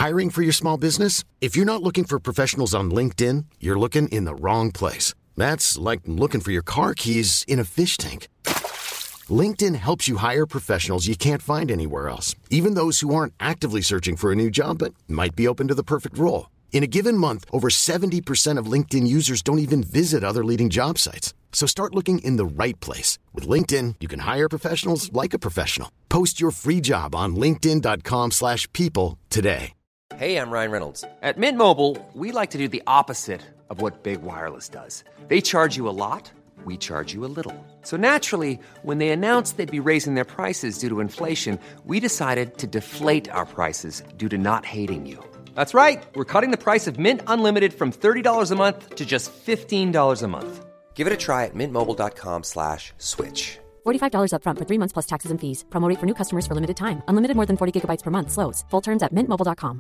Hiring for your small business? If you're not looking for professionals on LinkedIn, you're looking in the wrong place. That's like looking for your car keys in a fish tank. LinkedIn helps you hire professionals you can't find anywhere else, even those who aren't actively searching for a new job but might be open to the perfect role. In a given month, over 70% of LinkedIn users don't even visit other leading job sites. So start looking in the right place. With LinkedIn, you can hire professionals like a professional. Post your free job on linkedin.com/people today. Hey, I'm Ryan Reynolds. At Mint Mobile, we like to do the opposite of what Big Wireless does. They charge you a lot, we charge you a little. So naturally, when they announced they'd be raising their prices due to inflation, we decided to deflate our prices due to not hating you. That's right. We're cutting the price of Mint Unlimited from $30 a month to just $15 a month. Give it a try at mintmobile.com/switch. $45 up front for 3 months plus taxes and fees. Promo rate for new customers for limited time. Unlimited more than 40 gigabytes per month. Slows full terms at mintmobile.com.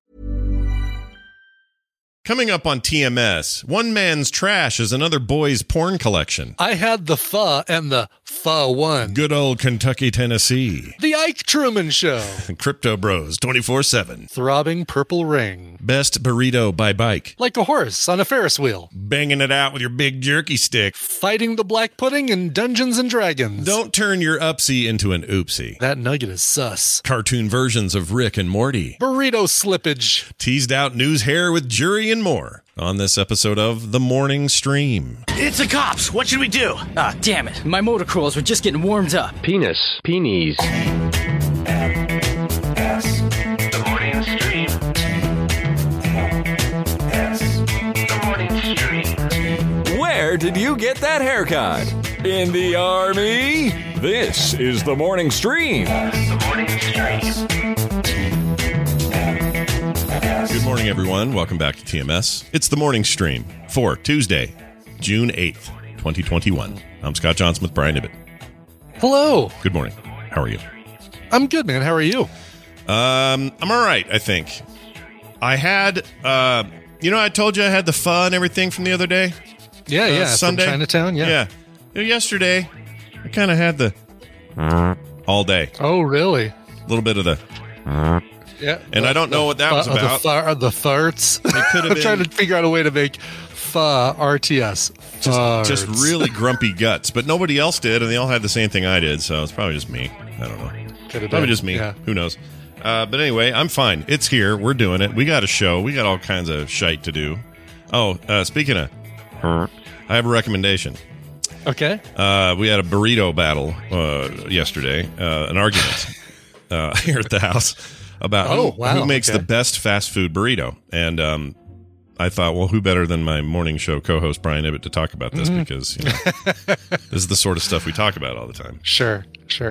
Coming up on TMS, one man's trash is another boy's porn collection. I had the pho and the pho one. Good old Kentucky, Tennessee. The Ike Truman Show. Crypto Bros 24/7. Throbbing purple ring. Best burrito by bike. Like a horse on a Ferris wheel. Banging it out with your big jerky stick. Fighting the black pudding in Dungeons and Dragons. Don't turn your upsie into an oopsie. That nugget is sus. Cartoon versions of Rick and Morty. Burrito slippage. Teased out news hair with jury and more on this episode of The Morning Stream. It's the cops. What should we do? Ah, damn it. My motocross were just getting warmed up. Penis. Peonies. The Morning Stream. The Morning Stream. Where did you get that haircut? In the Army? This is The Morning Stream. The Morning Stream. Good morning, everyone. Welcome back to TMS. It's The Morning Stream for Tuesday, June 8th, 2021. I'm Scott Johnson with Brian Ibbett. Hello. Good morning. How are you? I'm good, man. How are you? I'm all right, I think. I had, I told you I had the pho and everything from the other day? Yeah, Sunday. From Chinatown, yeah. Yesterday, I kind of had the all day. Oh, really? A little bit of the... Yeah, and I don't know what that was about. The farts. It could have I'm trying to figure out a way to make RTS. Just really grumpy guts. But nobody else did, and they all had the same thing I did, so it's probably just me. I don't know. Probably just me. Yeah. Who knows? But anyway, I'm fine. It's here. We're doing it. We got a show. We got all kinds of shite to do. Oh, speaking of... I have a recommendation. Okay. We had a burrito battle yesterday, an argument here at the house. About who makes the best fast food burrito. And I thought, well, who better than my morning show co-host Brian Ibbett to talk about this because this is the sort of stuff we talk about all the time. Sure.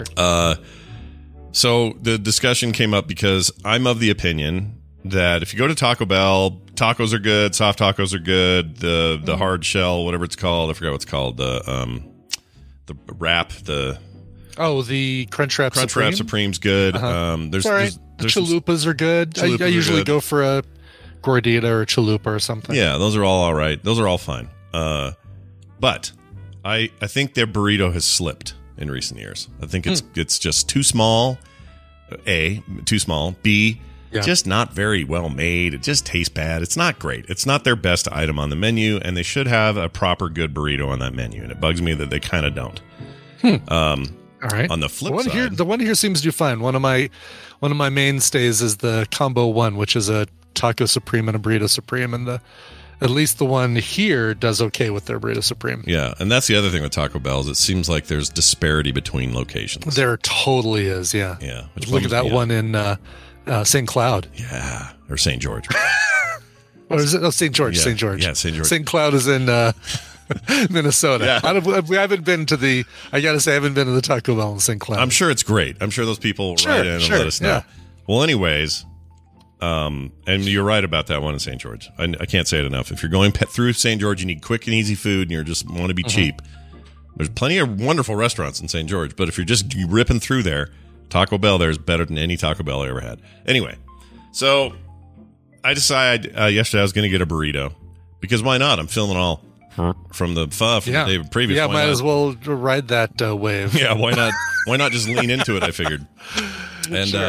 So the discussion came up because I'm of the opinion that if you go to Taco Bell, tacos are good, soft tacos are good, the hard shell, whatever it's called, I forgot what it's called, the wrap, the Crunchwrap Supreme. Crunchwrap Supreme's good. There's chalupas are good. I usually go for a gordita or a chalupa or something. Yeah, those are all right. Those are all fine. But I think their burrito has slipped in recent years. I think it's just too small. A, too small. B, just not very well made. It just tastes bad. It's not great. It's not their best item on the menu, and they should have a proper good burrito on that menu. And it bugs me that they kind of don't. All right. On the flip side, the one here seems to do fine. One of my mainstays is the combo one, which is a taco supreme and a burrito supreme, and at least the one here does okay with their burrito supreme. Yeah, and that's the other thing with Taco Bell is it seems like there's disparity between locations. There totally is. Yeah. Yeah. Look at that one in St. Cloud. Yeah, or St. George. Or is it? Oh, St. George. Yeah. St. George. Yeah, St. George. St. Cloud is in Minnesota. Yeah. I haven't been to the Taco Bell in St. Cloud. I'm sure it's great. I'm sure those people write in and let us know. Yeah. Well, anyways, and you're right about that one in St. George. I can't say it enough. If you're going through St. George, you need quick and easy food, and you just want to be cheap. There's plenty of wonderful restaurants in St. George, but if you're just ripping through there, Taco Bell there is better than any Taco Bell I ever had. Anyway, so I decided yesterday I was going to get a burrito because why not? I'm feeling all from the pho from the day previous. Yeah, why might not? as well ride that wave. Yeah, why not? Why not just lean into it? I figured, and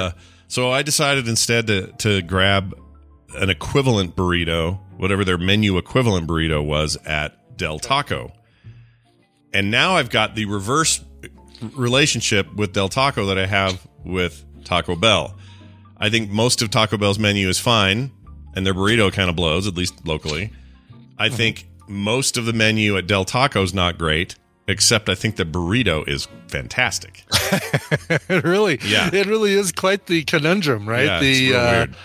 So I decided instead to grab an equivalent burrito, whatever their menu equivalent burrito was at Del Taco. And now I've got the reverse relationship with Del Taco that I have with Taco Bell. I think most of Taco Bell's menu is fine, and their burrito kind of blows, at least locally. I think most of the menu at Del Taco is not great, except I think the burrito is fantastic. It really is quite the conundrum, right? Yeah, it's real weird.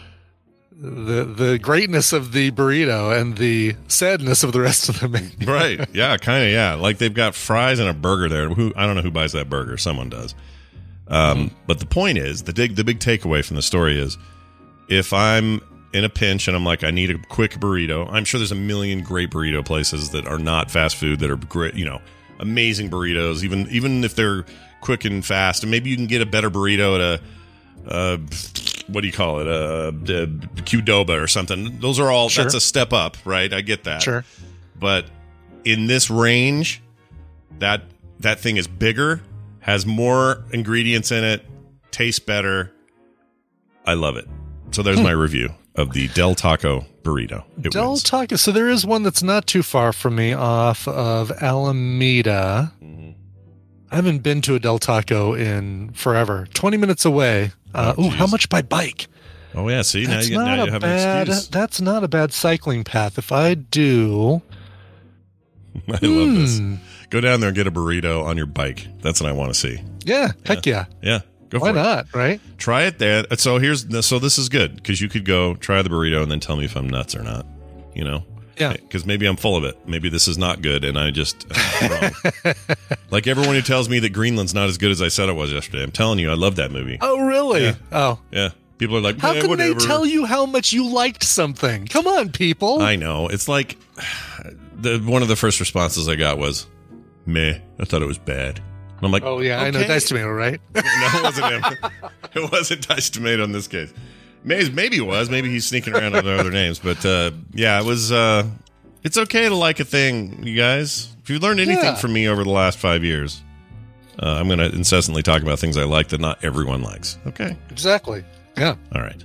The greatness of the burrito and the sadness of the rest of the menu. Right. Yeah, kind of, yeah. Like they've got fries and a burger there. I don't know who buys that burger. Someone does. But the point is, the big takeaway from the story is, if I'm in a pinch and I'm like, I need a quick burrito, I'm sure there's a million great burrito places that are not fast food that are great, amazing burritos, even if they're quick and fast. And maybe you can get a better burrito at a what do you call it? Qdoba or something. Those are all, that's a step up, right? I get that. Sure. But in this range, that thing is bigger, has more ingredients in it, tastes better. I love it. So there's my review of the Del Taco burrito. Del Taco. So there is one that's not too far from me off of Alameda. I haven't been to a Del Taco in forever. 20 minutes away. How much by bike? Oh, yeah. See, now you have an excuse. That's not a bad cycling path. If I do... I love this. Go down there and get a burrito on your bike. That's what I want to see. Yeah. Heck yeah. Yeah. Go for Why it. not, right? Try it there. So this is good, because you could go try the burrito and then tell me if I'm nuts or not. Yeah. Because maybe I'm full of it. Maybe this is not good, and I just wrong. Like everyone who tells me that Greenland's not as good as I said it was yesterday. I'm telling you, I love that movie. Oh, really? Yeah. Oh. Yeah. People are like, how can whatever. they tell you how much you liked something? Come on, people. I know. It's like one of the first responses I got was, meh, I thought it was bad. And I'm like, oh, yeah, okay. I know. Diced Tomato, right? No, it wasn't him. It wasn't Diced Tomato in this case. Maybe it was. Maybe he's sneaking around under other names. But yeah, it was. It's okay to like a thing, you guys. If you've learned anything from me over the last 5 years, I'm going to incessantly talk about things I like that not everyone likes. Okay? Exactly. Yeah. All right.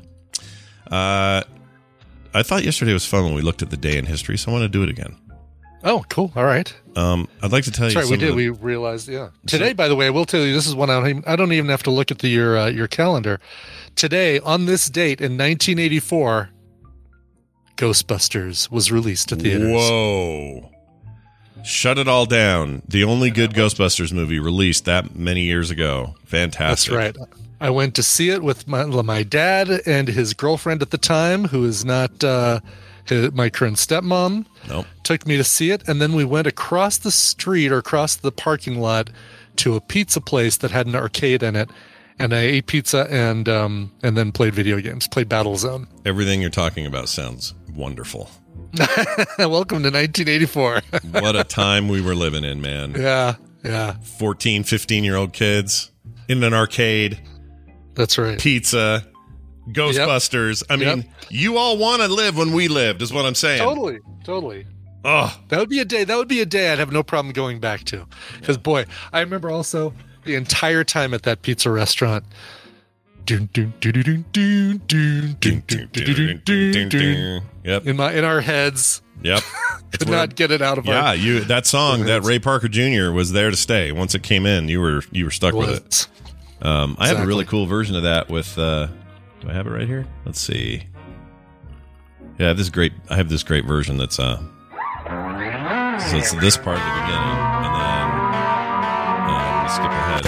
I thought yesterday was fun when we looked at the day in history, so I want to do it again. Oh, cool. All right. I'd like to tell you. Sorry, we did. We realized, yeah. Today, by the way, I will tell you, this is one I don't even have to look at your calendar. Today, on this date in 1984, Ghostbusters was released to theaters. Whoa. Shut it all down. The only good Ghostbusters movie released that many years ago. Fantastic. That's right. I went to see it with my dad and his girlfriend at the time, who is not my current stepmom. Nope. Took me to see it, and then we went across the street or across the parking lot to a pizza place that had an arcade in it. And I ate pizza and then played video games, played Battlezone. Everything you're talking about sounds wonderful. Welcome to 1984. What a time we were living in, man. Yeah, yeah. 14, 15-year-old kids in an arcade. That's right. Pizza, Ghostbusters. Yep. I mean, you all want to live when we lived, is what I'm saying. Totally. Oh, that would be a day I'd have no problem going back to. Because, boy, I remember also the entire time at that pizza restaurant. Yep. In our heads. Yep. Could not get it out of our that song, that Ray Parker Jr. was there to stay. Once it came in, you were stuck with it. I have a really cool version of that with do I have it right here? Let's see. Yeah, I have this great version that's so it's this part at the beginning, and then skip ahead.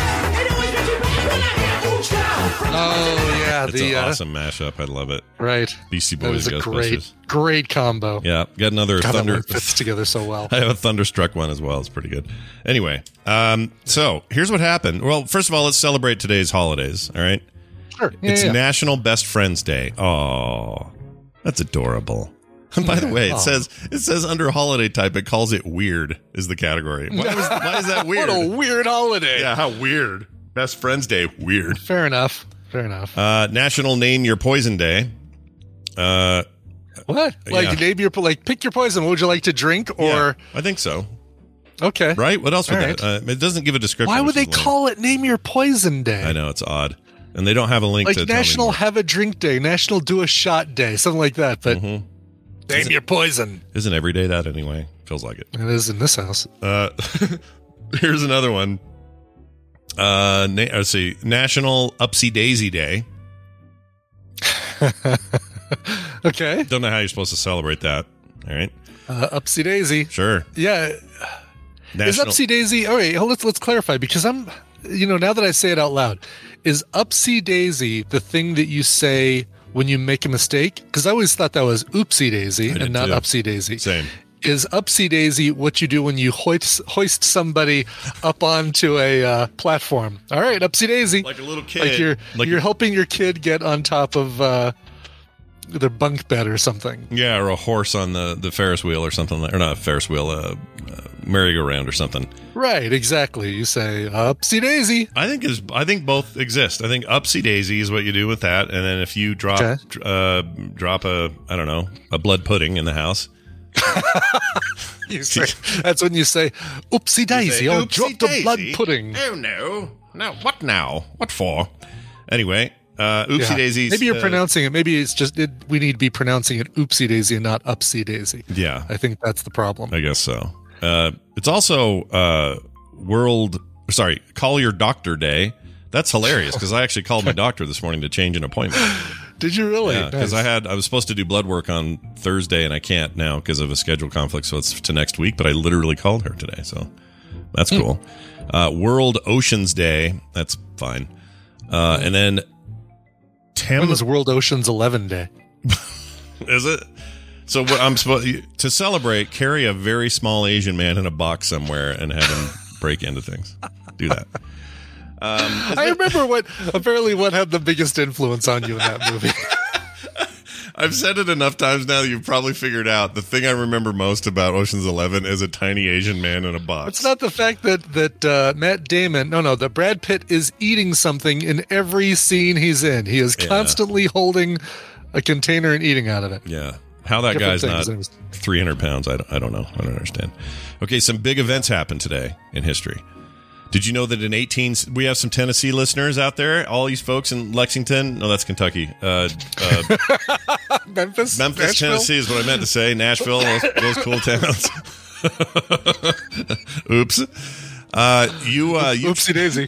Oh yeah, it's an awesome mashup. I love it. Right, Beastie Boys, that was a Ghostbusters. great combo. Yeah, got another Thunder. That fits together so well. I have a Thunderstruck one as well. It's pretty good. Anyway, so here's what happened. Well, first of all, let's celebrate today's holidays. All right. Sure. It's National Best Friends Day. Oh, that's adorable. And by the way, it says under holiday type, it calls it weird is the category. Why is that weird? What a weird holiday. Yeah, how weird. Best Friends Day, weird. Fair enough. National Name Your Poison Day. What? Pick your poison. What would you like to drink? Or yeah, I think so. Okay. Right? What else would that? It doesn't give a description. Why would they call it Name Your Poison Day? I know, it's odd. And they don't have a link like to tell me National more. Have a Drink Day, National Do a Shot Day, something like that. But name your poison. Isn't every day that anyway? Feels like it. It is in this house. Here's another one. Let's see. National Upsy Daisy Day. Okay. Don't know how you're supposed to celebrate that. All right. Upsy Daisy. Sure. Yeah. Is Upsy Daisy? All right. Let's clarify, because now that I say it out loud, is Upsy Daisy the thing that you say when you make a mistake? Because I always thought that was Oopsie Daisy I did and not too. Upsy Daisy. Same. Is Upsy Daisy what you do when you hoist somebody up onto a platform? All right, Upsy Daisy. Like a little kid. Like you're helping your kid get on top of their bunk bed or something. Yeah, or a horse on the Ferris wheel or something. Or not a Ferris wheel, merry-go-round or something. Right, exactly. You say Upsy Daisy. I think both exist. I think Upsy Daisy is what you do with that, and then if you drop a blood pudding in the house. That's when you say Oopsie Daisy. I dropped a blood pudding. Oh no, what now? What for? Anyway, Oopsie Daisy. Maybe you're pronouncing it. Maybe it's just we need to be pronouncing it Oopsie Daisy and not Upsy Daisy. Yeah, I think that's the problem. I guess so. It's also Call Your Doctor Day. That's hilarious because I actually called my doctor this morning to change an appointment. Did you really? Yeah, because I was supposed to do blood work on Thursday and I can't now because of a schedule conflict. So it's to next week. But I literally called her today, so that's cool. World Oceans Day. That's fine. And then when is World Oceans 11 Day? Is it? So what I'm supposed to celebrate? Carry a very small Asian man in a box somewhere and have him break into things. Do that. I remember what had the biggest influence on you in that movie. I've said it enough times now that you've probably figured out the thing I remember most about Ocean's 11 is a tiny Asian man in a box. It's not the fact that Matt Damon, that Brad Pitt is eating something in every scene he's in. He is constantly holding a container and eating out of it. Yeah. How that guy's not 300 pounds, I don't know. I don't understand. Okay, some big events happened today in history. Did you know that we have some Tennessee listeners out there? All these folks in Lexington? No, that's Kentucky. Memphis, Nashville? Tennessee is what I meant to say. Nashville, those cool towns. Oops. Oopsie daisy.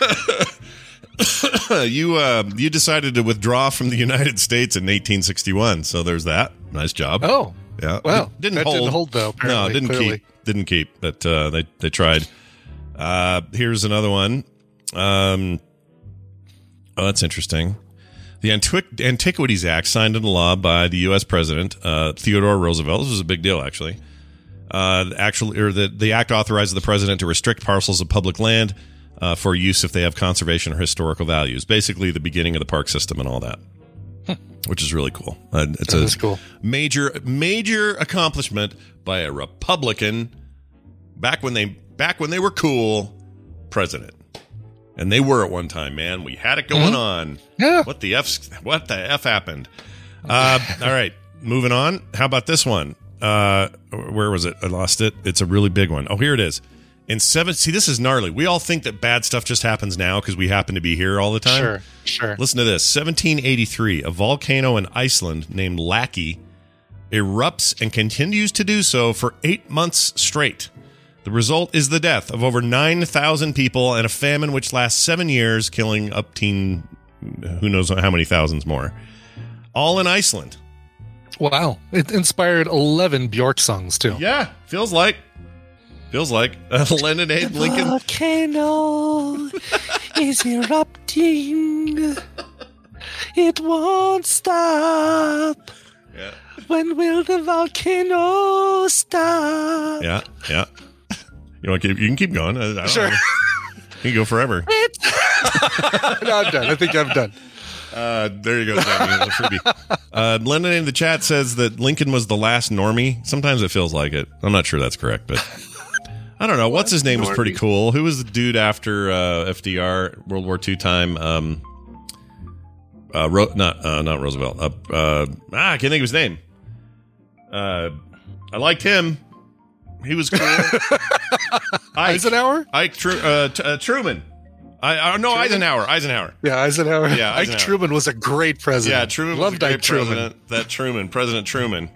You decided to withdraw from the United States in 1861, so there's that. Nice job. Oh, yeah. Well, didn't hold though. No, didn't keep. But they tried. Here's another one. That's interesting. The Antiquities Act, signed into law by the U.S. President Theodore Roosevelt. This was a big deal, actually. The act authorizes the president to restrict parcels of public land for use if they have conservation or historical values. Basically, the beginning of the park system and all that, which is really cool. It's cool. Major accomplishment by a Republican back when they were cool president. And they were at one time, man. We had it going on. Yeah. What the F happened? All right, moving on. How about this one? Where was it? I lost it. It's a really big one. Oh, here it is. See, this is gnarly. We all think that bad stuff just happens now because we happen to be here all the time. Sure. Listen to this. 1783, a volcano in Iceland named Laki erupts and continues to do so for 8 months straight. The result is the death of over 9,000 people and a famine which lasts 7 years, killing up to who knows how many thousands more. All in Iceland. Wow. It inspired 11 Bjork songs, too. Yeah, feels like. Lemonade, Lincoln. Volcano is erupting. It won't stop. Yeah. When will the volcano stop? Yeah. You can keep going. I don't Sure. know. You can go forever. No, I'm done. I think I'm done. There you go, Jamie. A freebie. Lennon in the chat says that Lincoln was the last normie. Sometimes it feels like it. I'm not sure that's correct, but I don't know. What's his name was pretty cool. Who was the dude after FDR, World War II time? Not Roosevelt. I can't think of his name. I liked him. He was cool. Eisenhower? Truman. No, Eisenhower. Yeah, Eisenhower. Yeah, Eisenhower. Ike Truman was a great president. Yeah, Truman Loved was a great Ike Truman. President Truman.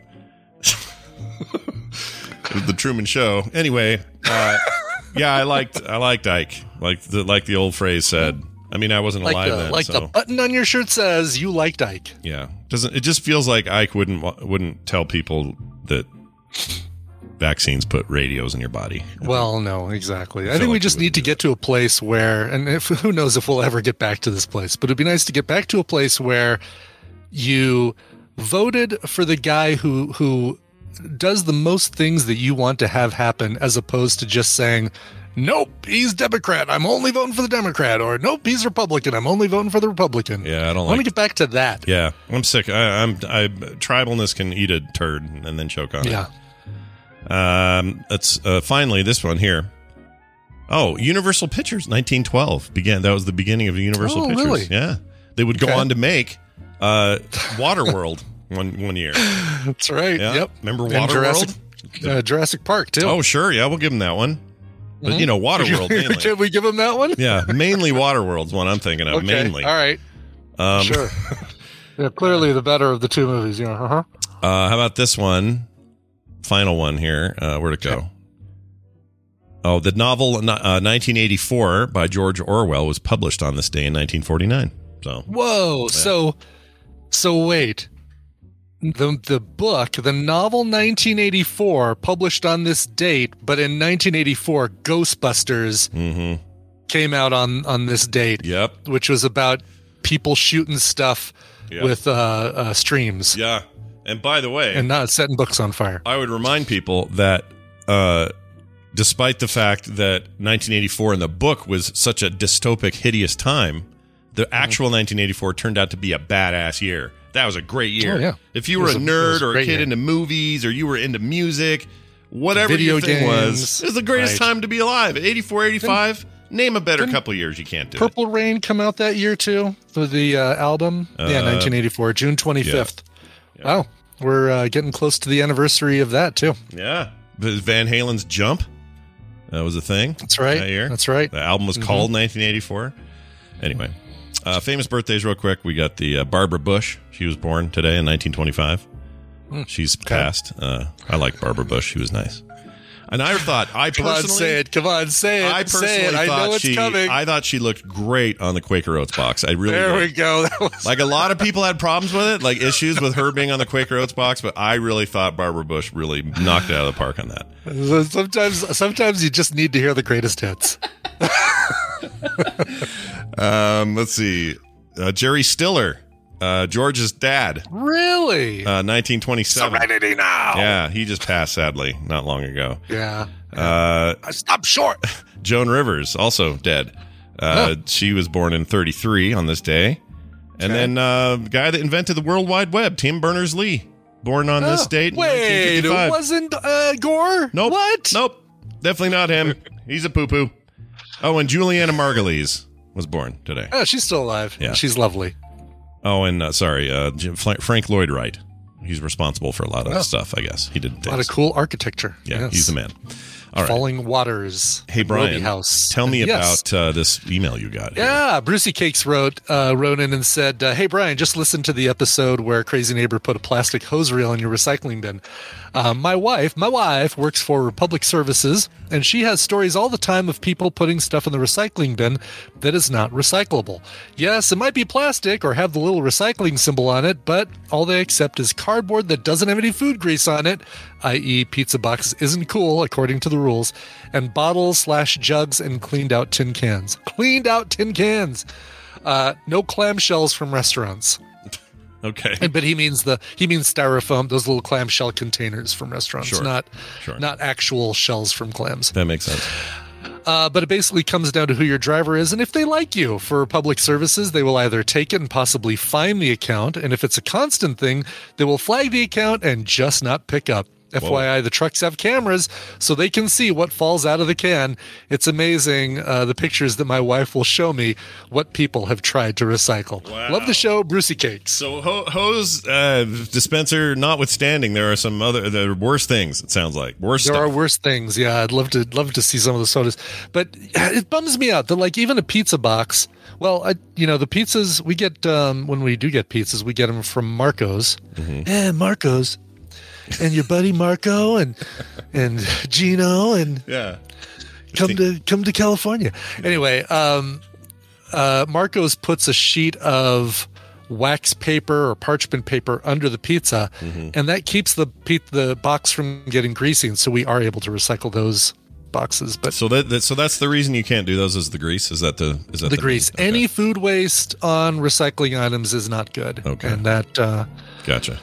The Truman Show. Anyway, yeah, I liked Ike. Like the old phrase said. I mean, I wasn't alive then. Like the button on your shirt says, you liked Ike. Yeah, it just feels like Ike wouldn't tell people that vaccines put radios in your body. Well, no, exactly. I think we just need to get to a place where, and who knows if we'll ever get back to this place, but it'd be nice to get back to a place where you voted for the guy who does the most things that you want to have happen, as opposed to just saying, nope, he's Democrat, I'm only voting for the Democrat, or nope, he's Republican, I'm only voting for the Republican. Yeah, I want to get back to that. Yeah, I'm sick. Tribalness can eat a turd and then choke on it. Yeah. That's finally this one here. Oh, Universal Pictures, 1912 began. That was the beginning of Universal Pictures. Really? Yeah, they would go on to make Waterworld one year. That's right. Yeah. Yep. Remember And Waterworld? Jurassic Park too. Oh, sure. Yeah, we'll give them that one. But Waterworld mainly. Can we give him that one? Yeah, mainly Waterworld's one I'm thinking of. Okay. Mainly. All right. Sure. Yeah, clearly the better of the two movies. Yeah. How about this one? Final one here. Where'd it go? Okay. Oh, the novel 1984 by George Orwell was published on this day in 1949. So. Whoa. Yeah. So wait. The book, the novel 1984, published on this date, but in 1984, Ghostbusters came out on this date. Yep. Which was about people shooting stuff with streams. Yeah. And by the way, and not setting books on fire. I would remind people that despite the fact that 1984 in the book was such a dystopic, hideous time, the actual 1984 turned out to be a badass year. That was a great year. Oh, yeah. If you were a nerd or a kid into movies, or you were into music, whatever video your thing games, it was the greatest time to be alive. 84, 85, name a better couple years you can't do Purple Rain come out that year too, for the album? 1984, June 25th. Yeah. Wow, we're getting close to the anniversary of that too. Yeah. Van Halen's Jump, that was a thing. That's right. That year. That's right. The album was called 1984. Anyway. Famous birthdays real quick. We got the Barbara Bush. She was born today in 1925. She's passed. I like Barbara Bush. She was nice. And I thought, Come on, say it. I personally I know it's coming. I thought she looked great on the Quaker Oats box. I really There did. we go. Like a lot of people had problems with it, like issues with her being on the Quaker Oats box, but I really thought Barbara Bush really knocked it out of the park on that. Sometimes you just need to hear the greatest hits. Let's see. Jerry Stiller, George's dad. Really? 1927. Serenity Now. Yeah, he just passed, sadly, not long ago. Yeah. I stopped short. Joan Rivers, also dead. She was born in 33 on this day. And then the guy that invented the World Wide Web, Tim Berners-Lee, born on this date in 1955. It wasn't Gore? Nope. What? Nope. Definitely not him. He's a poo-poo. Oh, and Juliana Margulies was born today. Oh, she's still alive. Yeah. She's lovely. Oh, and Frank Lloyd Wright. He's responsible for a lot of stuff, I guess. He did things. A lot of cool architecture. Yeah, yes. He's the man. All right. Falling Waters. Hey, Brian, Roby House. Tell me about this email you got here. Yeah, Brucey Cakes wrote in and said, hey, Brian, just listen to the episode where Crazy Neighbor put a plastic hose reel in your recycling bin. My wife works for Republic Services, and she has stories all the time of people putting stuff in the recycling bin that is not recyclable. Yes, it might be plastic or have the little recycling symbol on it, but all they accept is cardboard that doesn't have any food grease on it, i.e. pizza box isn't cool according to the rules, and bottles/jugs and cleaned out tin cans. Cleaned out tin cans! No clamshells from restaurants. Okay. But he means styrofoam, those little clamshell containers from restaurants, not actual shells from clams. That makes sense. But it basically comes down to who your driver is, and if they like you. For public services, they will either take it and possibly fine the account, and if it's a constant thing, they will flag the account and just not pick up. FYI, the trucks have cameras so they can see what falls out of the can. It's amazing, the pictures that my wife will show me what people have tried to recycle. Wow. Love the show, Brucey Cakes. So hose dispenser notwithstanding, there are some other worse things, it sounds like. Worse There stuff. are worse things. Yeah, I'd love to see some of the sodas. But it bums me out that, like, even a pizza box, well, the pizzas we get, when we do get pizzas, we get them from Marco's. Mm-hmm. Marco's. And your buddy Marco and Gino and come to California. Anyway, Marco's puts a sheet of wax paper or parchment paper under the pizza, and that keeps the box from getting greasy, and so we are able to recycle those boxes. But so that's the reason you can't do those, is the grease. Is that the grease? Okay. Any food waste on recycling items is not good. Okay, and that gotcha.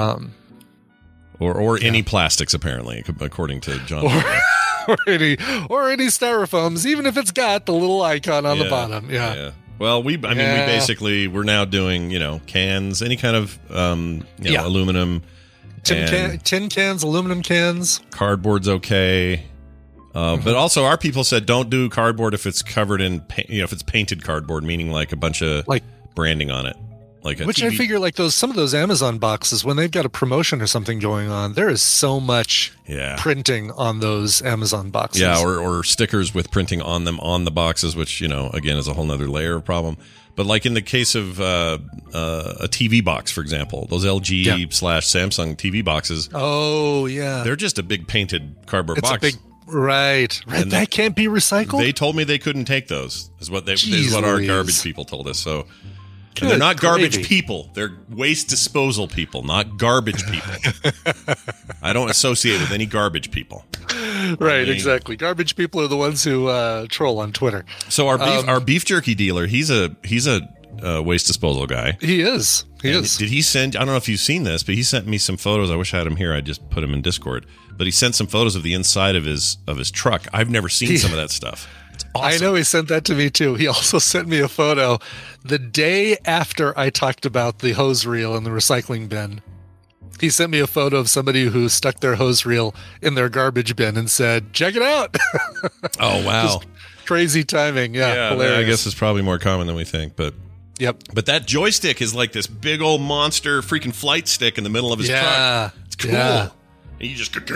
Or any plastics, apparently, according to John. or any styrofoams, even if it's got the little icon on the bottom. Yeah. Well, we basically, we're now doing, cans, any kind of aluminum, tin cans, aluminum cans. Cardboard's okay. But also, our people said don't do cardboard if it's covered in, if it's painted cardboard, meaning like a bunch of branding on it. Which I figure, like some of those Amazon boxes, when they've got a promotion or something going on, there is so much printing on those Amazon boxes. Yeah, or stickers with printing on them on the boxes, which, again, is a whole nother layer of problem. But like in the case of a TV box, for example, those LG/Samsung TV boxes. Oh, yeah. They're just a big painted cardboard box. Right. And that can't be recycled? They told me they couldn't take those, is what our garbage people told us. So... Good they're not garbage gravy. people. They're waste disposal people, not garbage people. I don't associate with any garbage people. Right, exactly. Garbage people are the ones who troll on Twitter. So our beef jerky dealer, he's a waste disposal guy. He is. Did he send? I don't know if you've seen this, but he sent me some photos. I wish I had him here. I just put him in Discord. But he sent some photos of the inside of his truck. I've never seen some of that stuff. Awesome. I know he sent that to me too. He also sent me a photo the day after I talked about the hose reel in the recycling bin. He sent me a photo of somebody who stuck their hose reel in their garbage bin and said, "Check it out." Oh, wow. Just crazy timing. Yeah, hilarious. I guess it's probably more common than we think, but yep. But that joystick is like this big old monster freaking flight stick in the middle of his truck. It's cool. Yeah. And you just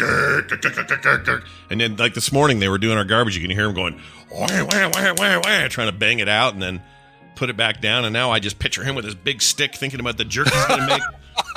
and then like this morning they were doing our garbage. You can hear him going wah, wah, wah, wah, wah, trying to bang it out and then put it back down. And now I just picture him with his big stick thinking about the jerk he's going to make.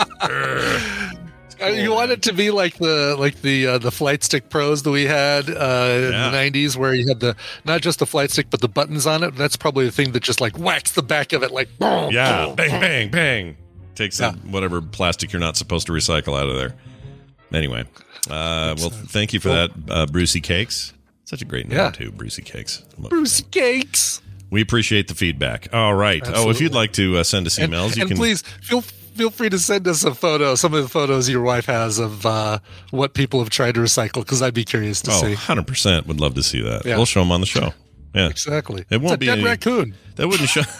Cool, you want it to be like the Flight Stick Pros that we had in the 90s, where you had not just the flight stick but the buttons on it. That's probably the thing that just like whacks the back of it like boom, bang, bang, bang. Takes whatever plastic you're not supposed to recycle out of there. Anyway, well, thank you for that, Brucey Cakes. Such a great name, too, Brucey Cakes. Brucey Cakes. We appreciate the feedback. All right. Absolutely. Oh, if you'd like to send us emails, you can. Please feel free to send us a photo, some of the photos your wife has of what people have tried to recycle, because I'd be curious to see. 100% would love to see that. Yeah. We'll show them on the show. Yeah, exactly. It won't it's a be dead raccoon. That wouldn't show.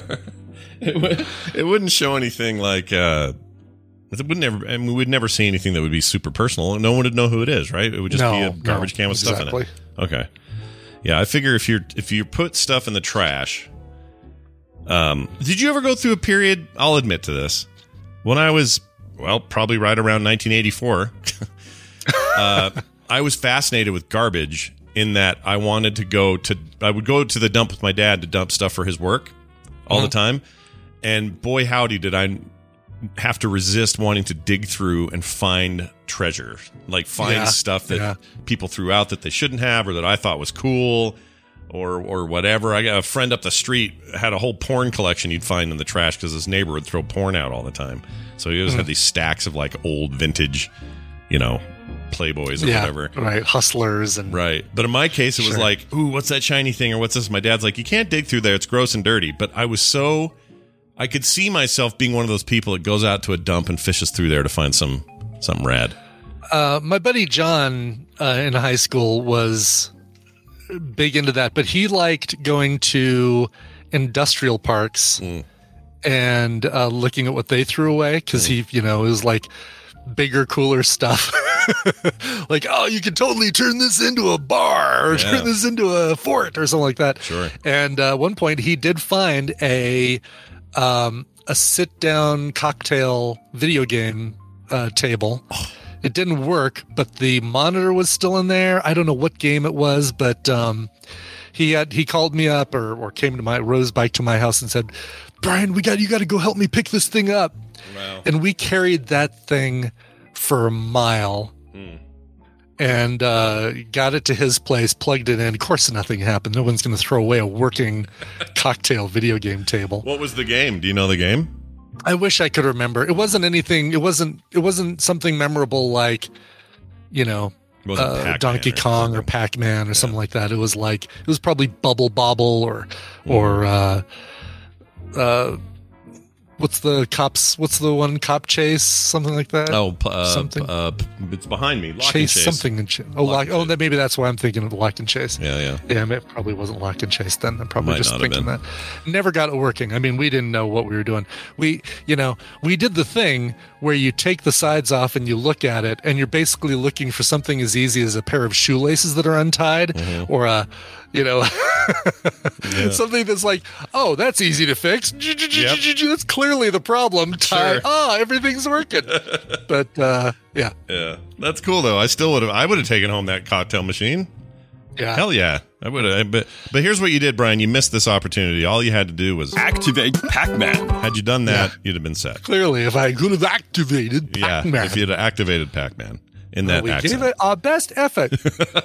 It wouldn't show anything like. It would never, and we would never see anything that would be super personal. No one would know who it is, right? It would just be a garbage can with stuff in it. Okay. Yeah, I figure if you put stuff in the trash. Did you ever go through a period? I'll admit to this. When I was, probably right around 1984, I was fascinated with garbage in that I wanted to I would go to the dump with my dad to dump stuff for his work all the time. And boy, howdy, did I have to resist wanting to dig through and find treasure, like find stuff that people threw out that they shouldn't have, or that I thought was cool, or whatever. I got a friend up the street had a whole porn collection you'd find in the trash because his neighbor would throw porn out all the time. So he always had these stacks of like old vintage, Playboys or whatever. Right, hustlers and right. But in my case, it was like, ooh, what's that shiny thing, or what's this? My dad's like, you can't dig through there; it's gross and dirty. But I could see myself being one of those people that goes out to a dump and fishes through there to find something rad. My buddy John in high school was big into that, but he liked going to industrial parks and looking at what they threw away because he, it was like bigger, cooler stuff. Like, oh, you can totally turn this into a bar or turn this into a fort or something like that. Sure. And at one point, he did find a sit-down cocktail video game table. It didn't work, but the monitor was still in there. I don't know what game it was, but he called me up or came to rose bike to my house and said, Brian, you got to go help me pick this thing up. Wow. And we carried that thing for a mile and got it to his place, plugged it in. Of course, nothing happened. No one's going to throw away a working cocktail video game table. What was the game? Do you know the game? I wish I could remember. It wasn't anything. It wasn't something memorable like, Donkey Kong or Pac-Man or something like that. It was probably Bubble Bobble or what's the one cop chase, something like that. Something. It's behind me. Lock Chase and Chase. something and maybe that's why I'm thinking of Lock and Chase. Yeah. It probably wasn't Lock and Chase then. I'm probably just thinking that. been. Never got it working. I mean, we didn't know what we were doing. We did the thing where you take the sides off and you look at it, and you're basically looking for something as easy as a pair of shoelaces that are untied, or a something that's like, oh, that's easy to fix. That's clearly the problem. Sure. Everything's working. But yeah, that's cool though. I would have taken home that cocktail machine. Yeah, hell yeah, I would have. But here's what you did, Brian. You missed this opportunity. All you had to do was activate Pac-Man. Had you done that, you'd have been set. Clearly, if I could have activated Pac-Man. Yeah, if you'd have activated Pac-Man in that accent. We gave it our best effort.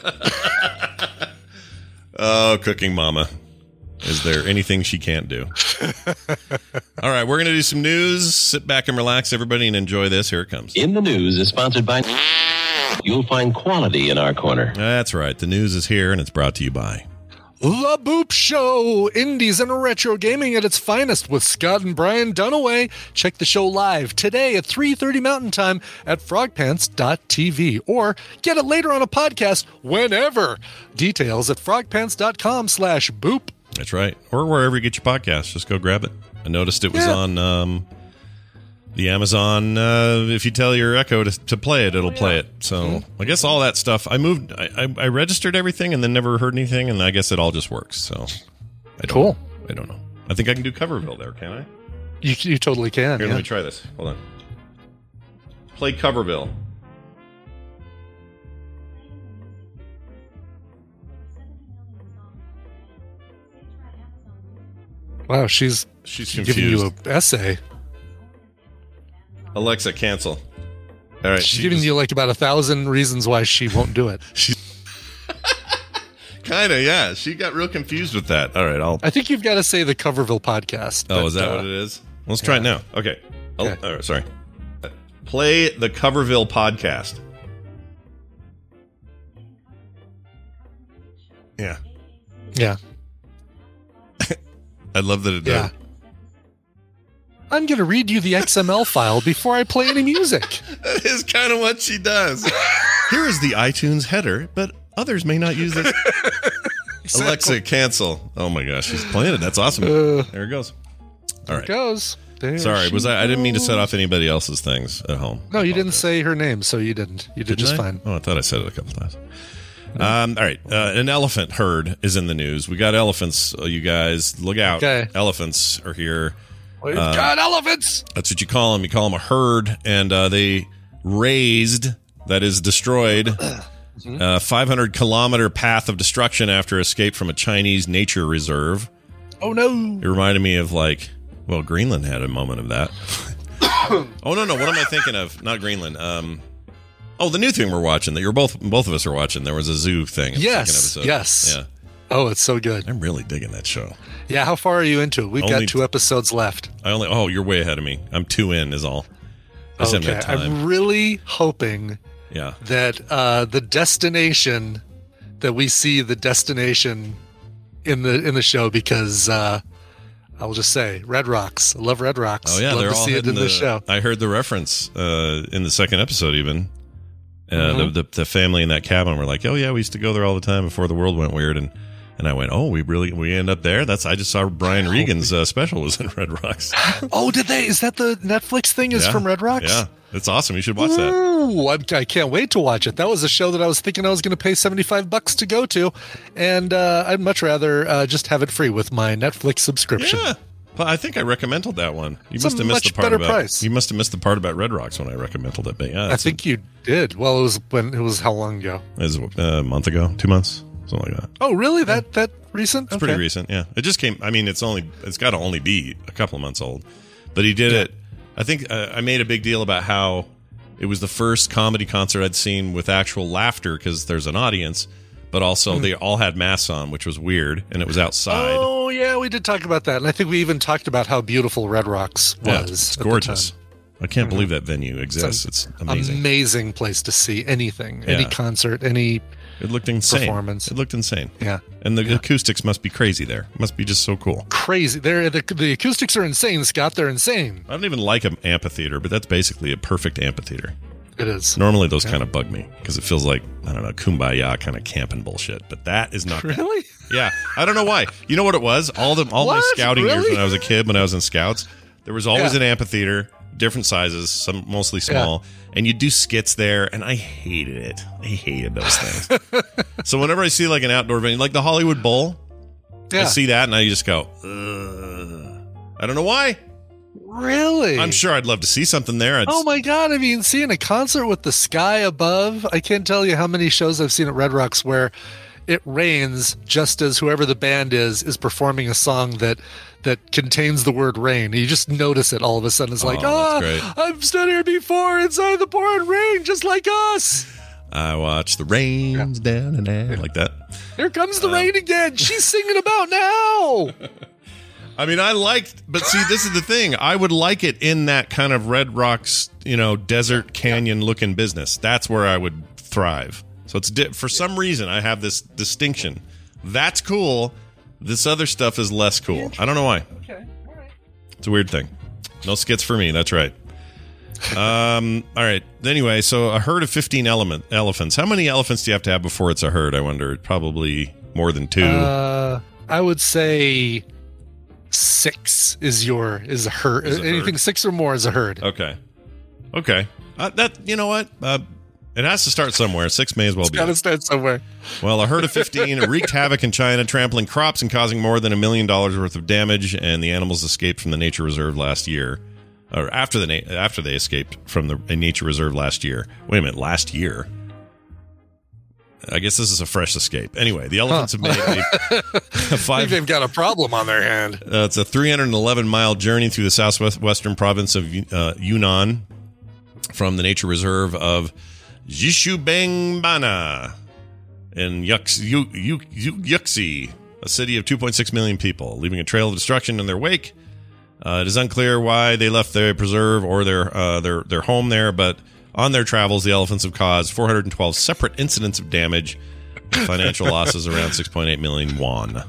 Oh, cooking mama. Is there anything she can't do? All right, we're going to do some news. Sit back and relax, everybody, and enjoy this. Here it comes. In the News is sponsored by... You'll find quality in our corner. That's right. The news is here, and it's brought to you by... The Boop Show, indies and retro gaming at its finest with Scott and Brian Dunaway. Check the show live today at 3:30 Mountain Time at frogpants.tv or get it later on a podcast whenever. Details at frogpants.com/boop. That's right. Or wherever you get your podcasts. Just go grab it. I noticed it was on the Amazon. If you tell your Echo to play it, it'll play it. So I guess all that stuff. I registered everything and then never heard anything, and I guess it all just works. So I don't know. I think I can do Coverville there, can I? You totally can. Here, let me try this. Hold on. Play Coverville. Wow, she's confused. Giving you an essay. Alexa, cancel. All right, she's giving you like about 1,000 reasons why she won't do it. Kind of, yeah. She got real confused with that. All right, I think you've got to say the Coverville podcast. Oh, is that what it is? Let's try it now. Okay. All right, sorry. Play the Coverville podcast. Yeah. Yeah. I love that it does. Yeah. I'm going to read you the XML file before I play any music. That is kind of what she does. Here is the iTunes header, but others may not use it. Exactly. Alexa, cancel. Oh my gosh, she's playing it. That's awesome. There it goes. All right. There it goes. There Sorry, I didn't mean to set off anybody else's things at home. No, you didn't say her name, so you didn't. You did just fine. Oh, I thought I said it a couple times. All right. An elephant herd is in the news. We got elephants, you guys. Look out. Okay. Elephants are here. We've got elephants. That's what you call them. You call them a herd. And they razed, that is destroyed, 500-kilometer path of destruction after escape from a Chinese nature reserve. Oh, no. It reminded me of Greenland had a moment of that. Oh, no. What am I thinking of? Not Greenland. The new thing we're watching that both of us are watching. There was a zoo thing. In yes. The second episode. Yes. Yeah. Oh, it's so good. I'm really digging that show. Yeah. How far are you into it? We've got 2 episodes left. You're way ahead of me. I'm 2 in is all. I just haven't had time. I'm really hoping that the destination that we see the destination in the show, because I will just say Red Rocks. I love Red Rocks. Oh yeah, love they're to all see it in the show. I heard the reference in the second episode even. The family in that cabin were like, oh yeah, we used to go there all the time before the world went weird, and And I went, oh, we end up there? I just saw Brian Regan's special was in Red Rocks. Oh, did they? Is that the Netflix thing is from Red Rocks? Yeah, it's awesome. You should watch that. Ooh, I can't wait to watch it. That was a show that I was thinking I was going to pay $75 to go to, and I'd much rather just have it free with my Netflix subscription. Yeah. But I think I recommended that one. You It's must a have missed the much part better about. price. You must have missed the part about Red Rocks when I recommended it. But yeah, I think you did. Well, it was how long ago? it was a month ago, 2 months, something like that. Oh, really? That recent? It's pretty recent. Yeah, it just came. I mean, it's got to only be a couple of months old, but he did it. I think I made a big deal about how it was the first comedy concert I'd seen with actual laughter because there's an audience, but also they all had masks on, which was weird, and it was outside. Oh, yeah, we did talk about that. And I think we even talked about how beautiful Red Rocks was. Yeah, it's gorgeous. I can't believe that venue exists. It's amazing. Amazing place to see anything, any concert, any It looked insane. performance. It looked insane. Yeah. And the acoustics must be crazy there. Must be just so cool. Crazy. The acoustics are insane, Scott. They're insane. I don't even like an amphitheater, but that's basically a perfect amphitheater. It is. Normally those kind of bug me because it feels like, I don't know, kumbaya kind of camping bullshit. But that is not Really? Yeah. I don't know why. You know what it was? All my What? scouting years Really? when I was a kid, when I was in scouts, there was always an amphitheater, different sizes, some mostly small, and you'd do skits there, and I hated it. I hated those things. So whenever I see like an outdoor venue, like the Hollywood Bowl, I see that and I just go, ugh. I don't know why. Really? I'm sure I'd love to see something there. Oh my God. I mean, seeing a concert with the sky above, I can't tell you how many shows I've seen at Red Rocks where it rains just as whoever the band is performing a song that contains the word rain. You just notice it all of a sudden. It's like, that's great. I've stood here before inside the pouring rain just like us. I watch the rains down and down like that. Here comes the rain again. She's singing about now. I mean, but see, this is the thing. I would like it in that kind of Red Rocks, desert canyon looking business. That's where I would thrive. So it's for some reason I have this distinction. That's cool. This other stuff is less cool. I don't know why. Okay, all right. It's a weird thing. No skits for me. That's right. All right. Anyway, so a herd of 15 elephants. How many elephants do you have to have before it's a herd? I wonder. Probably more than 2. I would say 6 is a herd. Anything 6 or more is a herd. Okay. You know what? It has to start somewhere. 6 may as well be. It's got to start somewhere. Well, a herd of 15 wreaked havoc in China, trampling crops and causing more than $1 million worth of damage. And the animals escaped from the nature reserve last year, or after they escaped from the nature reserve last year. Wait a minute, last year? I guess this is a fresh escape. Anyway, the elephants have made I think they've got a problem on their hand. It's a 311-mile journey through the southwestern province of Yunnan from the nature reserve of Jishubangbana in Yuxi, a city of 2.6 million people, leaving a trail of destruction in their wake. It is unclear why they left their preserve or their home there, but on their travels, the elephants have caused 412 separate incidents of damage, financial losses around 6.8 million won.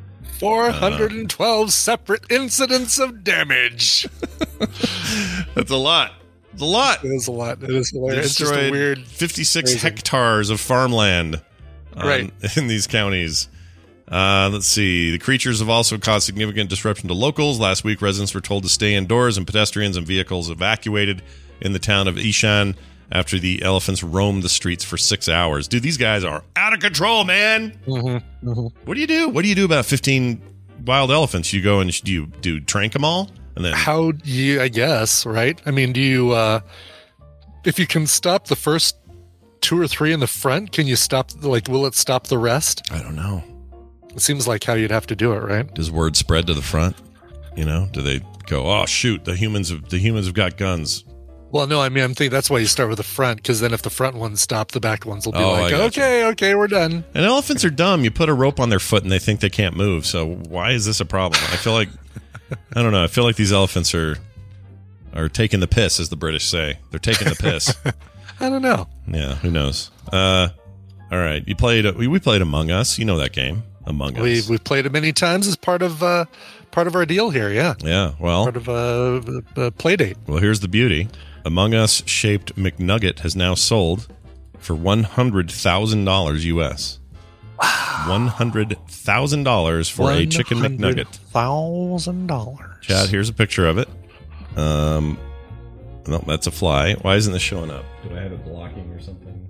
412 separate incidents of damage. That's a lot. It's a lot. It is a lot. It is hilarious. It's just destroyed a weird 56 hectares of farmland in these counties. Let's see. The creatures have also caused significant disruption to locals. Last week, residents were told to stay indoors and pedestrians and vehicles evacuated in the town of Ishan after the elephants roamed the streets for 6 hours. Dude, these guys are out of control, man. Mm-hmm, mm-hmm. What do you do? What do you do about 15 wild elephants? You go and do you trank them all? And then how do you, I guess, right? I mean, do you, if you can stop the first 2 or 3 in the front, can you stop, will it stop the rest? I don't know. It seems like how you'd have to do it, right? Does word spread to the front? Do they go, oh, shoot, the humans have got guns? Well, no, I mean, I'm thinking that's why you start with the front, because then if the front ones stop, the back ones will be okay, we're done. And elephants are dumb. You put a rope on their foot and they think they can't move. So why is this a problem? I feel like, I don't know. I feel like these elephants are taking the piss, as the British say. They're taking the piss. I don't know. Yeah, who knows? All right, we played Among Us. You know that game, Among Us. We've played it many times as part of our deal here. Yeah. Yeah. Well, part of a play date. Well, here's the beauty. Among Us shaped McNugget has now sold for $100,000 US. $100,000 for a chicken McNugget. $100,000. Chad, here's a picture of it. No, that's a fly. Why isn't this showing up? Do I have it blocking or something?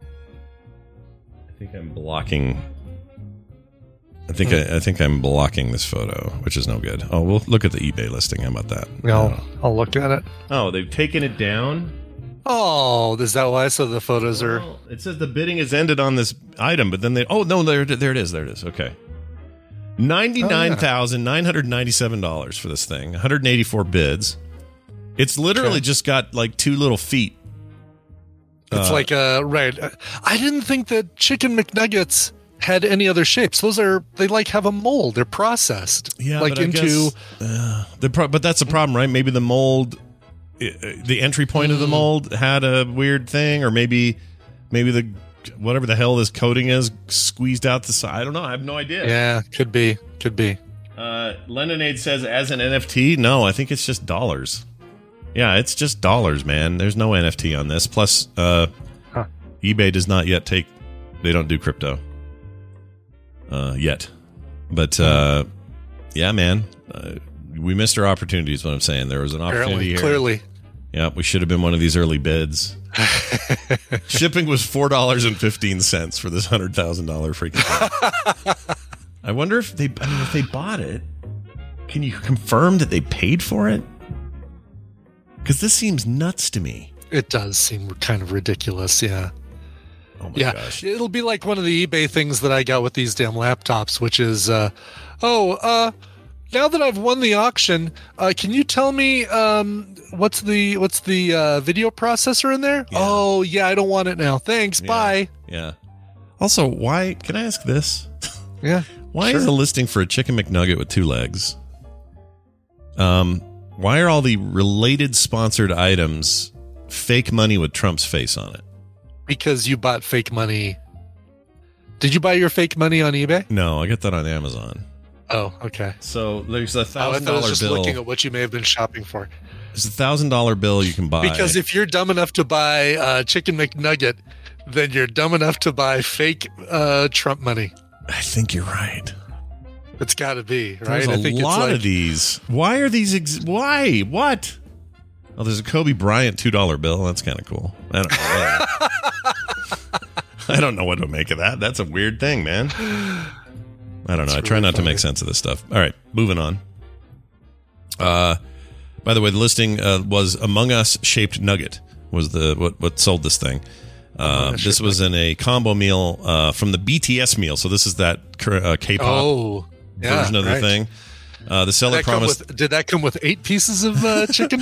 I think I'm blocking. I think I'm blocking this photo, which is no good. Oh, we'll look at the eBay listing. How about that? I'll look at it. Oh, they've taken it down? Oh, is that why? So the photos are... It says the bidding has ended on this item, but then they... Oh, no, there it is. Okay. $99,997 for this thing. 184 bids. It's literally just got like 2 little feet. It's like right. I didn't think that chicken McNuggets had any other shapes. They like have a mold. They're processed. Yeah, like but into. But that's the problem, right? Maybe the mold, the entry point of the mold had a weird thing, or maybe the whatever the hell this coating is squeezed out the side. I don't know. I have no idea. Yeah, could be. Lemonade says as an NFT. No, I think it's just dollars. Yeah, it's just dollars, man. There's no NFT on this. Plus, eBay does not yet take. They don't do crypto. Yet. But, yeah, man. We missed our opportunities, what I'm saying. There was an opportunity here. Clearly. Yeah, we should have been one of these early bids. Shipping was $4.15 for this $100,000 freaking thing. I wonder if they bought it. Can you confirm that they paid for it? Because this seems nuts to me. It does seem kind of ridiculous, yeah. Oh my gosh. It'll be like one of the eBay things that I got with these damn laptops, which is, now that I've won the auction, can you tell me what's the video processor in there? Yeah. Oh, yeah, I don't want it now. Thanks, bye. Yeah. Also, why, can I ask this? Yeah. Why is a listing for a chicken McNugget with 2 legs? Why are all the related sponsored items fake money with Trump's face on it? Because you bought fake money. Did you buy your fake money on eBay? No, I got that on Amazon. Oh, okay. So there's a $1,000 I was just bill. looking at what you may have been shopping for. There's a $1,000 bill you can buy. Because if you're dumb enough to buy Chicken McNugget, then you're dumb enough to buy fake Trump money. I think you're right. It's got to be, right? There's a lot of these. Why are these? Why? What? Oh, there's a Kobe Bryant $2 bill. That's kind of cool. I don't know. I don't know what to make of that. That's a weird thing, man. I don't know. I try not to make sense of this stuff. All right, moving on. By the way, the listing was Among Us shaped nugget was what sold this thing. This was in a combo meal from the BTS meal. So this is that K-pop version of the thing. The seller promised. Did that come with 8 pieces of chicken?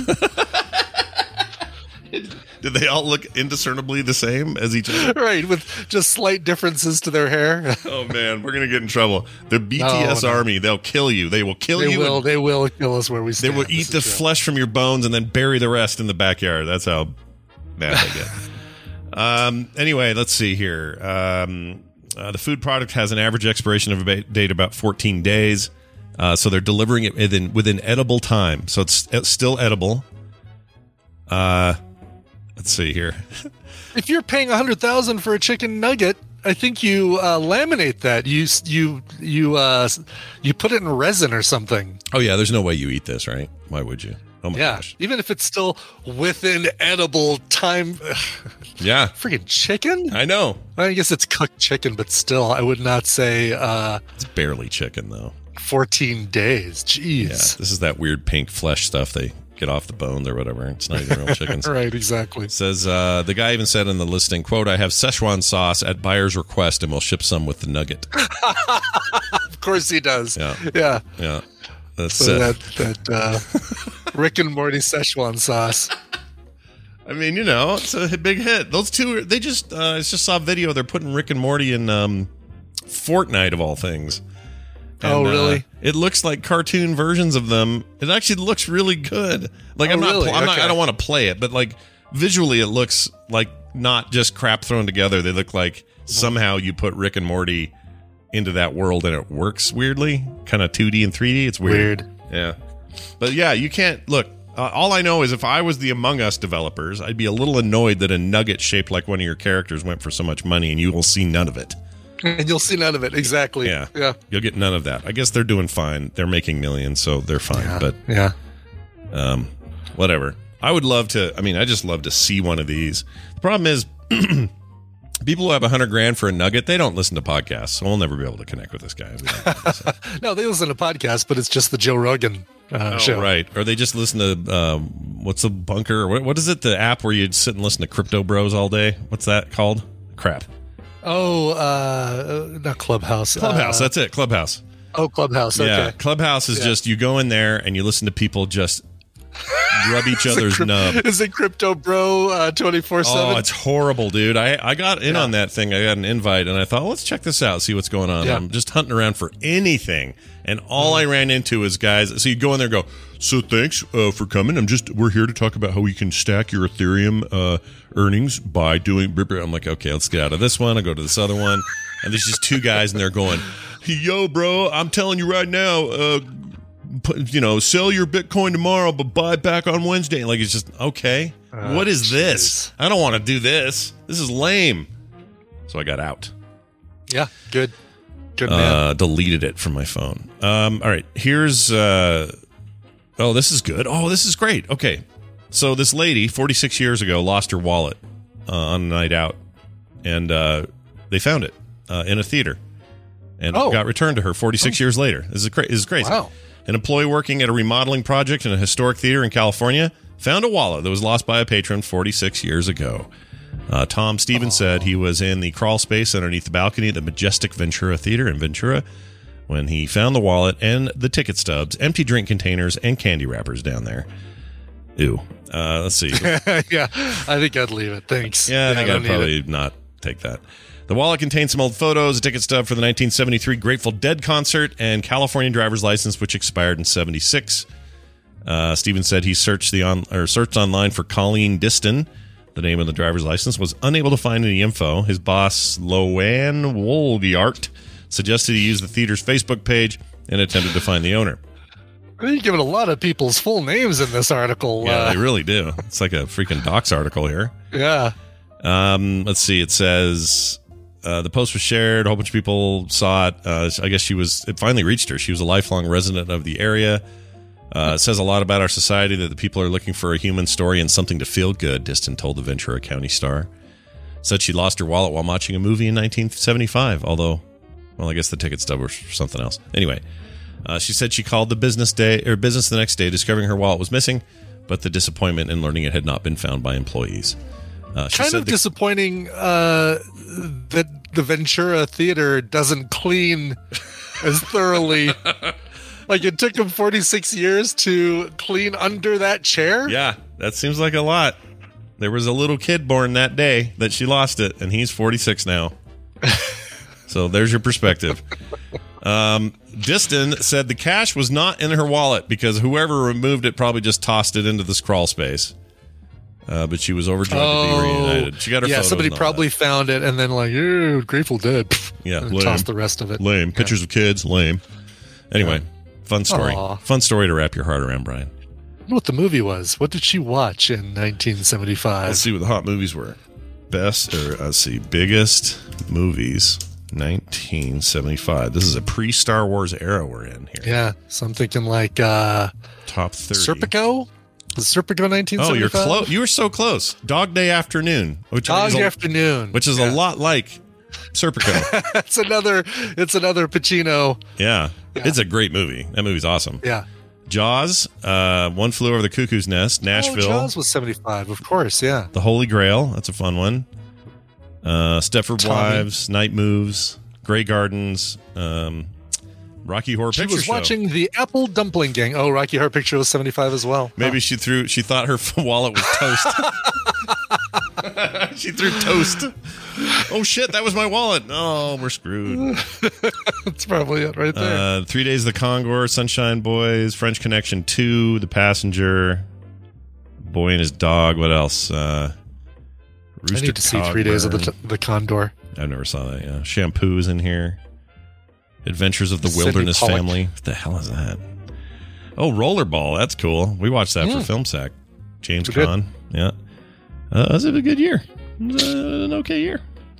Did they all look indiscernibly the same as each other? Right, with just slight differences to their hair. Oh man, we're gonna get in trouble. The BTS army, they'll kill you. They will kill you. They will kill us where we stand. They will eat the flesh from your bones and then bury the rest in the backyard. That's how bad they get. Anyway, let's see here. The food product has an average expiration of date about 14 days. So they're delivering it within edible time. So it's still edible. Let's see here. If you're paying $100,000 for a chicken nugget, I think you laminate that. You put it in resin or something. Oh yeah, there's no way you eat this, right? Why would you? Oh my gosh. Even if it's still within edible time. Yeah. Freaking chicken? I know. I guess it's cooked chicken, but still, I would not say... it's barely chicken, though. 14 days. Jeez. Yeah, this is that weird pink flesh stuff they get off the bones or whatever. It's not even real chickens. Right, exactly. It says, the guy even said in the listing, quote, I have Szechuan sauce at buyer's request and we'll ship some with the nugget. Of course he does. Yeah. That's so that Rick and Morty Szechuan sauce. I mean, it's a big hit. Those two, they just, I just saw a video. They're putting Rick and Morty in Fortnite of all things. And, really? It looks like cartoon versions of them. It actually looks really good. Like I don't want to play it, but like visually, it looks like not just crap thrown together. They look like somehow you put Rick and Morty into that world and it works weirdly, kind of 2D and 3D. It's weird. Yeah, but yeah, you can't look. All I know is if I was the Among Us developers, I'd be a little annoyed that a nugget shaped like one of your characters went for so much money, and you will see none of it. And you'll see none of it. Exactly. Yeah. Yeah. You'll get none of that. I guess they're doing fine. They're making millions, so they're fine. But whatever. I would love to. I mean, I just love to see one of these. The problem is, people who have $100,000 for a nugget, they don't listen to podcasts, so we'll never be able to connect with this guy. No, they listen to podcasts, but it's just the Joe Rogan show. Right. Or they just listen to what's the bunker? What is it? The app where you sit and listen to Crypto Bros all day? What's that called? Crap. Oh, not Clubhouse. Clubhouse. That's it. Clubhouse. Oh, Clubhouse. Okay. Yeah. Clubhouse is just, you go in there and you listen to people just rub each other's nub. Is it Crypto Bro 24/7? Oh, it's horrible, dude. I got in on that thing. I got an invite, and I thought, let's check this out, see what's going on. I'm just hunting around for anything, and all I ran into is guys. So you go in there and go, so thanks for coming. We're here to talk about how we can stack your Ethereum earnings by doing. I'm like, okay, let's get out of this one. I go to this other one, and there's just two guys, and they're going, yo, bro, I'm telling you right now. Sell your Bitcoin tomorrow, but buy back on Wednesday. Like, it's just, okay, what is this? I don't want to do this. This is lame. So I got out. Yeah, good man. Deleted it from my phone. All right, here's, this is good. Oh, this is great. Okay, so this lady, 46 years ago, lost her wallet on a night out, and they found it in a theater, and it got returned to her 46 years later. This is crazy. Wow. An employee working at a remodeling project in a historic theater in California found a wallet that was lost by a patron 46 years ago. Tom Stevens said he was in the crawl space underneath the balcony at the Majestic Ventura Theater in Ventura when he found the wallet and the ticket stubs, empty drink containers, and candy wrappers down there. Ew. Let's see. Yeah, I think I'd leave it. Thanks. Yeah, I think I'd probably not take that. The wallet contains some old photos, a ticket stub for the 1973 Grateful Dead concert, and California driver's license, which expired in 76. Stevens said he searched online for Colleen Diston. The name of the driver's license, was unable to find any info. His boss, Loanne Wolgiart, suggested he use the theater's Facebook page and attempted to find the owner. You're giving a lot of people's full names in this article. Yeah, they really do. It's like a freaking docs article here. Yeah. Let's see. It says the post was shared. A whole bunch of people saw it. I guess it finally reached her. She was a lifelong resident of the area. It says a lot about our society that the people are looking for a human story and something to feel good, Diston told the Ventura County Star. Said she lost her wallet while watching a movie in 1975, although, well, I guess the ticket stub was for something else. Anyway, she said she called the business the next day, discovering her wallet was missing, but the disappointment in learning it had not been found by employees. Kind of disappointing that the Ventura Theater doesn't clean as thoroughly. Like, it took him 46 years to clean under that chair? Yeah, that seems like a lot. There was a little kid born that day that she lost it, and he's 46 now. So there's your perspective. Diston said the cash was not in her wallet because whoever removed it probably just tossed it into this crawl space. But she was overjoyed to be reunited. She got her photos. Somebody probably found it and then like, ew, Grateful Dead. Yeah, and tossed the rest of it. Lame. Pictures of kids, lame. Anyway, fun story. Aww. Fun story to wrap your heart around, Brian. I know what the movie was. What did she watch in 1975? Let's see what the hot movies were. Biggest movies, 1975. This is a pre-Star Wars era we're in here. Yeah, so I'm thinking like top 30. Serpico? Was Serpico 1975? Oh, you're close. You were so close. Dog Day Afternoon. Which is a lot like Serpico. It's another Pacino. Yeah. It's a great movie. That movie's awesome. Yeah. Jaws, One Flew Over the Cuckoo's Nest, Nashville. Oh, Jaws was 75, of course, yeah. The Holy Grail, that's a fun one. Stepford Wives, Night Moves, Grey Gardens, Rocky Horror Picture Show. She was watching the Apple Dumpling Gang. Oh, Rocky Horror Picture Show was 75 as well. Maybe she thought her wallet was toast. She threw toast. Oh shit, that was my wallet. Oh, we're screwed. That's probably it right there. 3 Days of the Congour, Sunshine Boys, French Connection 2, The Passenger, Boy and His Dog. What else? Rooster I need to see 3 Days of the Condor. I never saw that. Yeah, Shampoo's in here. Adventures of the Wilderness Family. What the hell is that? Oh, Rollerball. That's cool. We watched that for FilmSack. James Caan. Yeah. It was a good year. It was an okay year.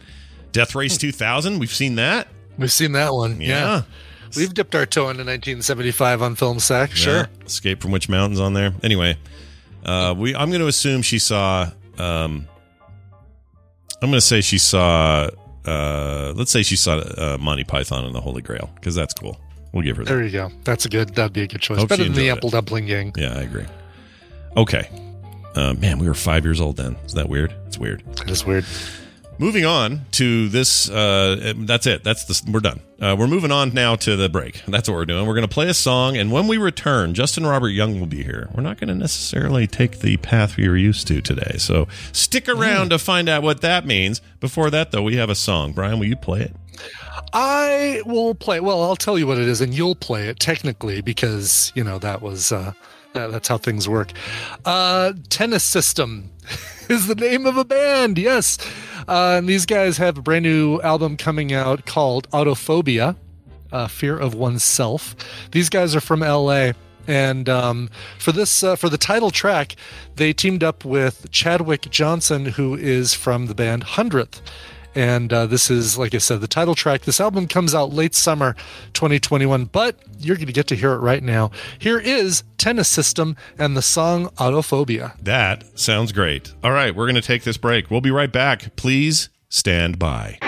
Death Race 2000, we've seen that. We've seen that one. Yeah. We've dipped our toe into 1975 on Film Sack. Sure. Yeah. Escape from Witch Mountain's on there. Anyway, I'm going to assume she saw. I'm going to say she saw. Let's say she saw Monty Python and the Holy Grail, because that's cool. We'll give her that. There you go. That'd be a good choice. Hope Better she than the enjoyed Apple Dumpling Gang. Yeah, I agree. Okay. Man, we were 5 years old then. Is that weird? It's weird. It is weird. Moving on to this. That's it. We're done. We're moving on now to the break. That's what we're doing. We're going to play a song, and when we return, Justin Robert Young will be here. We're not going to necessarily take the path we were used to today, so stick around to find out what that means. Before that, though, we have a song. Brian, will you play it? I will play. Well, I'll tell you what it is, and you'll play it technically, because that was that's how things work. Tennis System is the name of a band. Yes. And these guys have a brand new album coming out called Autophobia, Fear of Oneself. These guys are from LA. And for the title track, they teamed up with Chadwick Johnson, who is from the band 100th. And this is, like I said, the title track. This album comes out late summer 2021, but you're going to get to hear it right now. Here is Tennis System and the song Autophobia. That sounds great. All right, we're going to take this break. We'll be right back. Please stand by.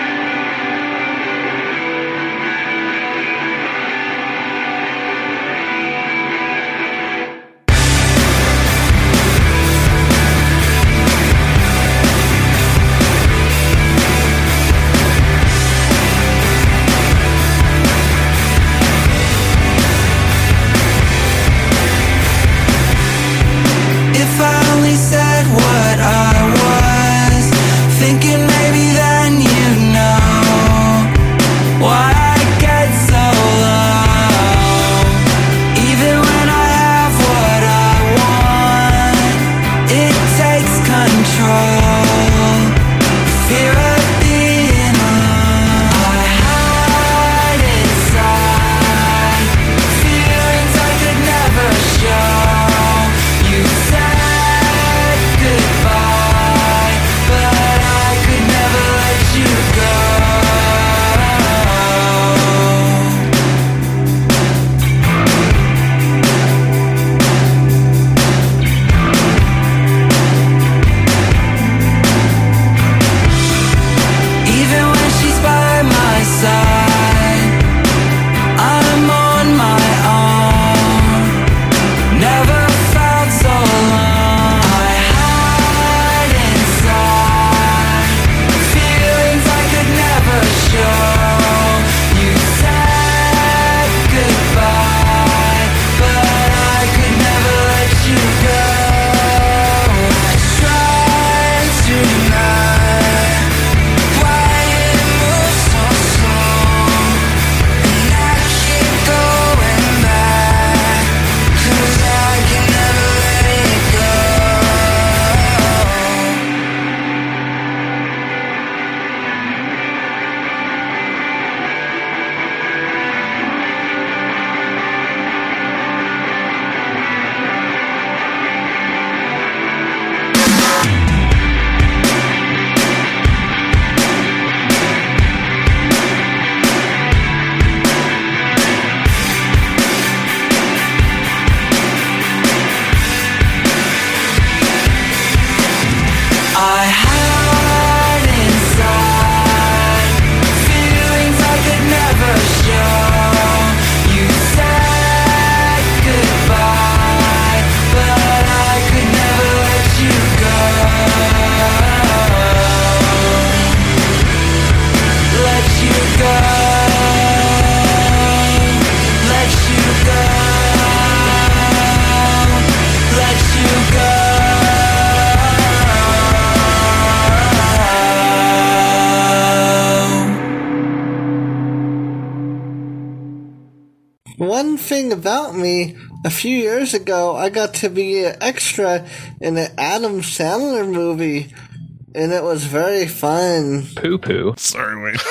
One thing about me, a few years ago, I got to be an extra in an Adam Sandler movie, and it was very fun. Poo-poo. Sorry, wait.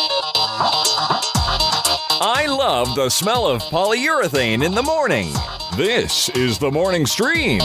I love the smell of polyurethane in the morning. This is the morning stream.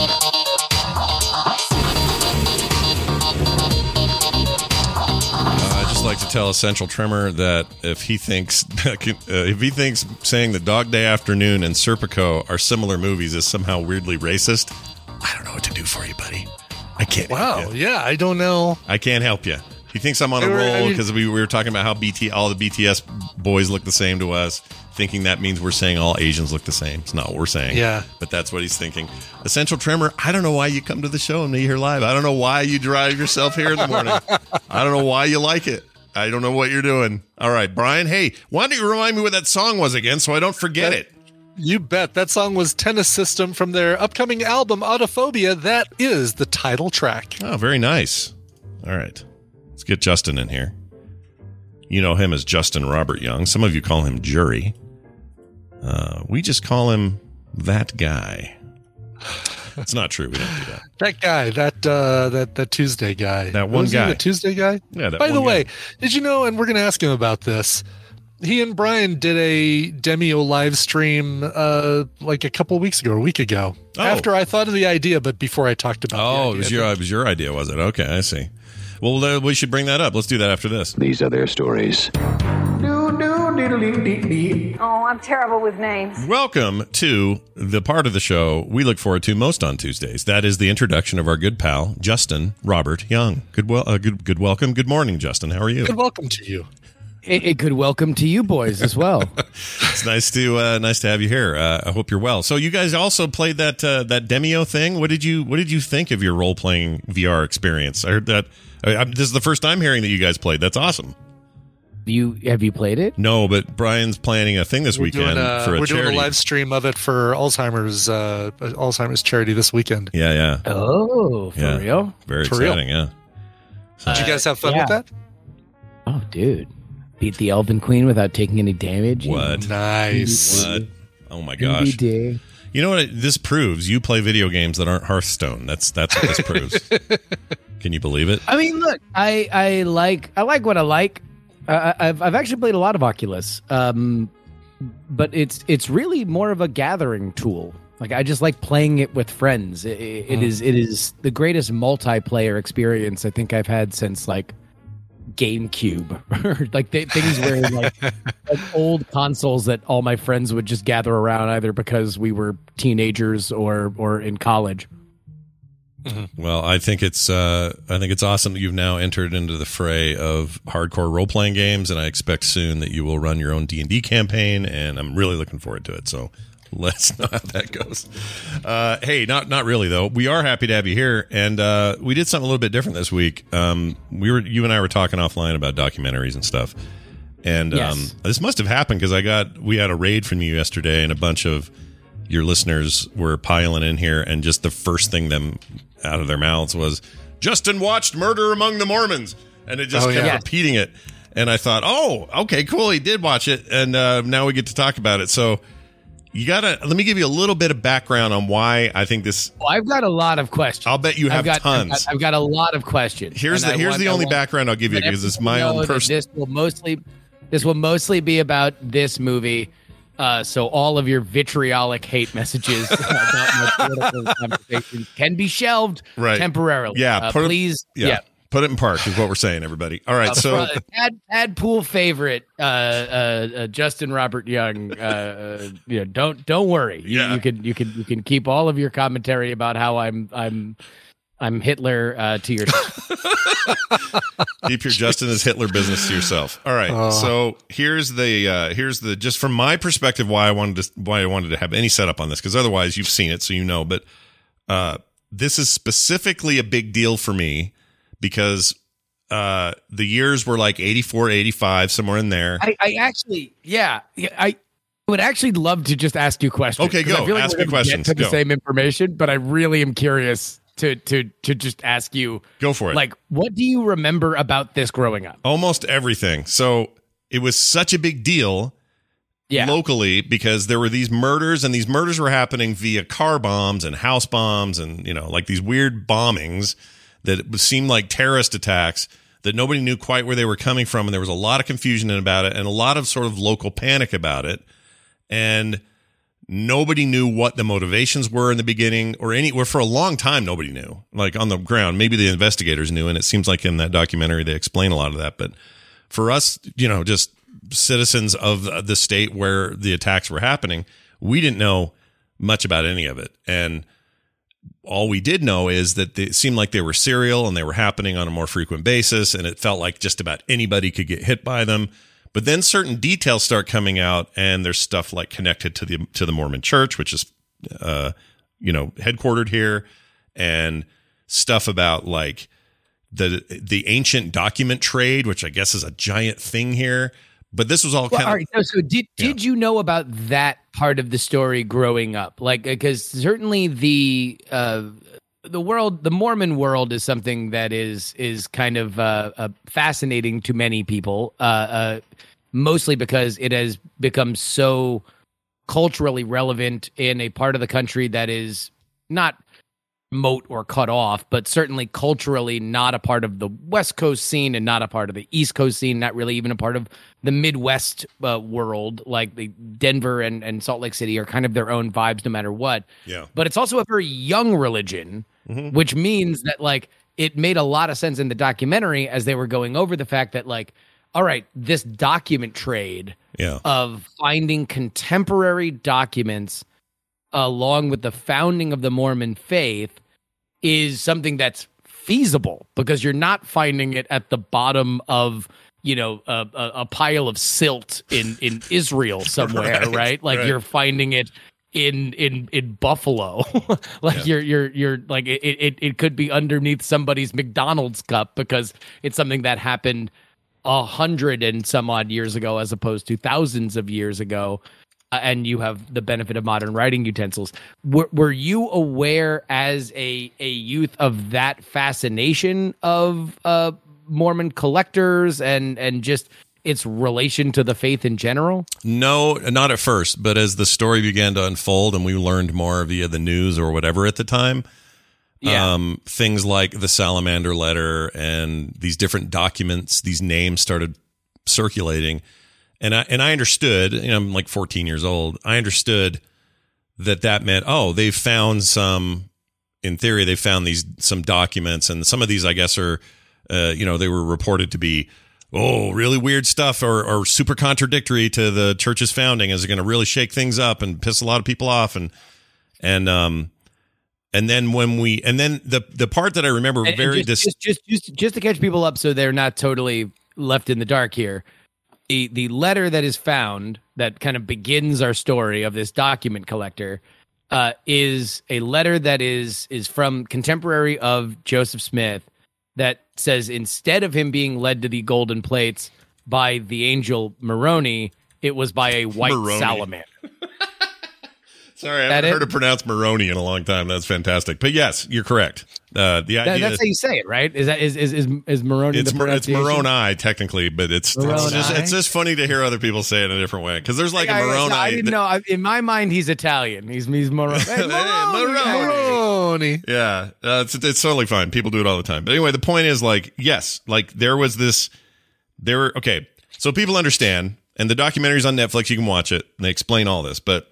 I'd just like to tell Essential Tremor that if he thinks saying the Dog Day Afternoon and Serpico are similar movies is somehow weirdly racist, I don't know what to do for you, buddy. I can't. Wow. help you. Yeah, I don't know. I can't help you. He thinks I'm on a roll because we were talking about how all the BTS boys look the same to us, thinking that means we're saying all Asians look the same. It's not what we're saying. Yeah. But that's what he's thinking. Essential Tremor, I don't know why you come to the show and be here live. I don't know why you drive yourself here in the morning. I don't know why you like it. I don't know what you're doing. All right, Brian, hey, why don't you remind me what that song was again so I don't forget it? You bet. That song was Tennis System from their upcoming album, Autophobia. That is the title track. Oh, very nice. All right. Let's get Justin in here. You know him as Justin Robert Young. Some of you call him Jury. We just call him that guy. That's not true. We don't do that. That guy, that Tuesday guy. That one guy. The Tuesday guy? Yeah, that By one the guy. way, did you know, and we're going to ask him about this, he and Brian did a Demio live stream like a couple weeks ago, or a week ago. Oh. After I thought of the idea, but before I talked about Oh, the it idea. was your idea, was it? Okay, I see. Well, we should bring that up. Let's do that after this. These are their stories. Oh, I'm terrible with names. Welcome to the part of the show we look forward to most on Tuesdays. That is the introduction of our good pal, Justin Robert Young. Good welcome. Good morning, Justin. How are you? Good welcome to you. A good welcome to you boys as well. It's nice to have you here. I hope you're well. So you guys also played that Demio thing. What did you think of your role playing VR experience? I heard that. This is the first time hearing that you guys played. That's awesome. Have you played it? No, but Brian's planning a thing this weekend for a we're charity. doing a live stream of it for Alzheimer's charity this weekend. Yeah. Oh, for real? Very For real. exciting. Yeah. Did you guys have fun with that? Oh, dude. Beat the Elven Queen without taking any damage. What? Nice. What? Oh my gosh. NBD. You know what this proves? You play video games that aren't Hearthstone. That's what this proves. Can you believe it? I mean, look, I like what I like. I've actually played a lot of Oculus, but it's really more of a gathering tool. Like I just like playing it with friends. It is the greatest multiplayer experience I think I've had since like GameCube, like things where like old consoles that all my friends would just gather around either because we were teenagers or in college. Mm-hmm. Well, I think it's awesome that you've now entered into the fray of hardcore role playing games, and I expect soon that you will run your own D&D campaign, and I'm really looking forward to it. So let's know how that goes. Hey, not really though. We are happy to have you here, and we did something a little bit different this week. You and I were talking offline about documentaries and stuff, and yes. This must have happened because we had a raid from you yesterday, and a bunch of your listeners were piling in here, and just the first thing out of their mouths was, Justin watched Murder Among the Mormons, and it just kept repeating it. And I thought, oh, okay, cool, he did watch it, and now we get to talk about it. So let me give you a little bit of background on why I think this. Well, I've got a lot of questions. I'll bet you have tons. I've got a lot of questions. Here's the only background I'll give you, because it's my own personal. This will mostly be about this movie. So all of your vitriolic hate messages about my political conversations can be shelved temporarily. Yeah, please. Put it in park is what we're saying, everybody. All right, so ad pool favorite Justin Robert Young. Don't worry. You can keep all of your commentary about how I'm Hitler to yourself. Keep your Justin as Hitler business to yourself. All right. So here's the just from my perspective why I wanted to have any setup on this, because otherwise you've seen it, so you know. But this is specifically a big deal for me because the years were like 84, 85, somewhere in there. I would actually love to just ask you questions. Okay, go. I feel like ask we're me gonna questions. get to go. the same information, but I really am curious to just ask you. Go for it. Like, what do you remember about this growing up? Almost everything. So it was such a big deal locally because there were these murders, and these murders were happening via car bombs and house bombs and, like these weird bombings that seemed like terrorist attacks that nobody knew quite where they were coming from. And there was a lot of confusion about it and a lot of sort of local panic about it. And Nobody knew what the motivations were in the beginning or for a long time, nobody knew. Like on the ground, maybe the investigators knew. And it seems like in that documentary, they explain a lot of that. But for us, just citizens of the state where the attacks were happening, we didn't know much about any of it. And all we did know is that it seemed like they were serial and they were happening on a more frequent basis. And it felt like just about anybody could get hit by them. But then certain details start coming out, and there's stuff like connected to the Mormon Church, which is, headquartered here, and stuff about like the ancient document trade, which I guess is a giant thing here. But this was all kind of. All right, so did you know about that part of the story growing up? Like, because certainly the Mormon world is something that is kind of fascinating to many people. Mostly because it has become so culturally relevant in a part of the country that is not remote or cut off, but certainly culturally not a part of the West Coast scene and not a part of the East Coast scene, not really even a part of the Midwest world. Like the Denver and Salt Lake City are kind of their own vibes no matter what. Yeah. But it's also a very young religion, which means that like it made a lot of sense in the documentary as they were going over the fact that like, all right, this document trade of finding contemporary documents along with the founding of the Mormon faith is something that's feasible because you're not finding it at the bottom of, a pile of silt in Israel somewhere, right? Like you're finding it in Buffalo. Like you're like it could be underneath somebody's McDonald's cup because it's something that happened 100 and some odd years ago as opposed to thousands of years ago, and you have the benefit of modern writing utensils. Were you aware as a youth of that fascination of Mormon collectors and just its relation to the faith in general? No, not at first, but as the story began to unfold and we learned more via the news or whatever at the time, things like the Salamander letter and these different documents, these names started circulating. And I understood, I'm like 14 years old. I understood that meant, they've found in theory, they found some documents, and some of these, I guess, are, they were reported to be, really weird stuff or super contradictory to the church's founding. Is it going to really shake things up and piss a lot of people off? And then the part that I remember just to catch people up so they're not totally left in the dark here. The letter that is found that kind of begins our story of this document collector is a letter that is from contemporary of Joseph Smith that says instead of him being led to the golden plates by the angel Moroni, it was by a white salamander. Sorry, I haven't heard it pronounced Moroni in a long time. That's fantastic. But yes, you're correct. The idea that's how you say it, right? Is Moroni? It's Moroni technically, but it's just funny to hear other people say it in a different way because there's like a Moroni. I didn't know. In my mind, he's Italian. He's Moroni. Hey, Moroni. Yeah, it's totally fine. People do it all the time. But anyway, the point is there was this. Okay, so people understand, and the documentary's on Netflix. You can watch it, and they explain all this, But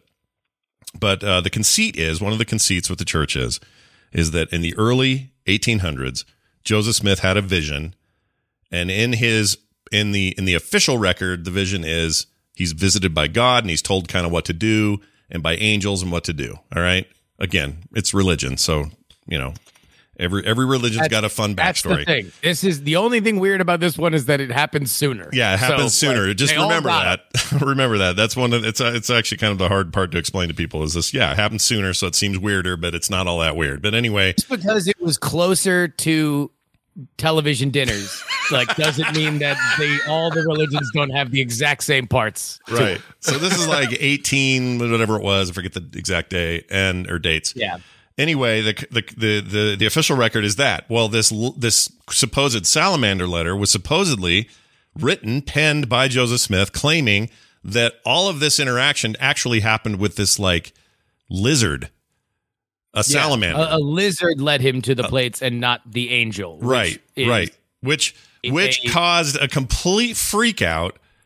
the conceit is, one of the conceits with the church is that in the early 1800s, Joseph Smith had a vision, and in the official record, the vision is he's visited by God and he's told kind of what to do, and by angels and what to do. All right. Again, it's religion, so every religion's got a fun backstory. That's the thing. This is the only thing weird about this one is that it happens sooner. Yeah, it happens sooner. Just remember that. Remember that. That's one of it's actually kind of the hard part to explain to people is this. Yeah, it happens sooner, so it seems weirder, but it's not all that weird. But anyway, just because it was closer to television dinners, doesn't mean that all the religions don't have the exact same parts. Right. So this is like 18, whatever it was. I forget the exact day or dates. Yeah. Anyway, the official record is that. Well, this supposed salamander letter was supposedly penned by Joseph Smith, claiming that all of this interaction actually happened with this lizard, a salamander. A lizard led him to the plates and not the angel. Right. Which caused a complete freak out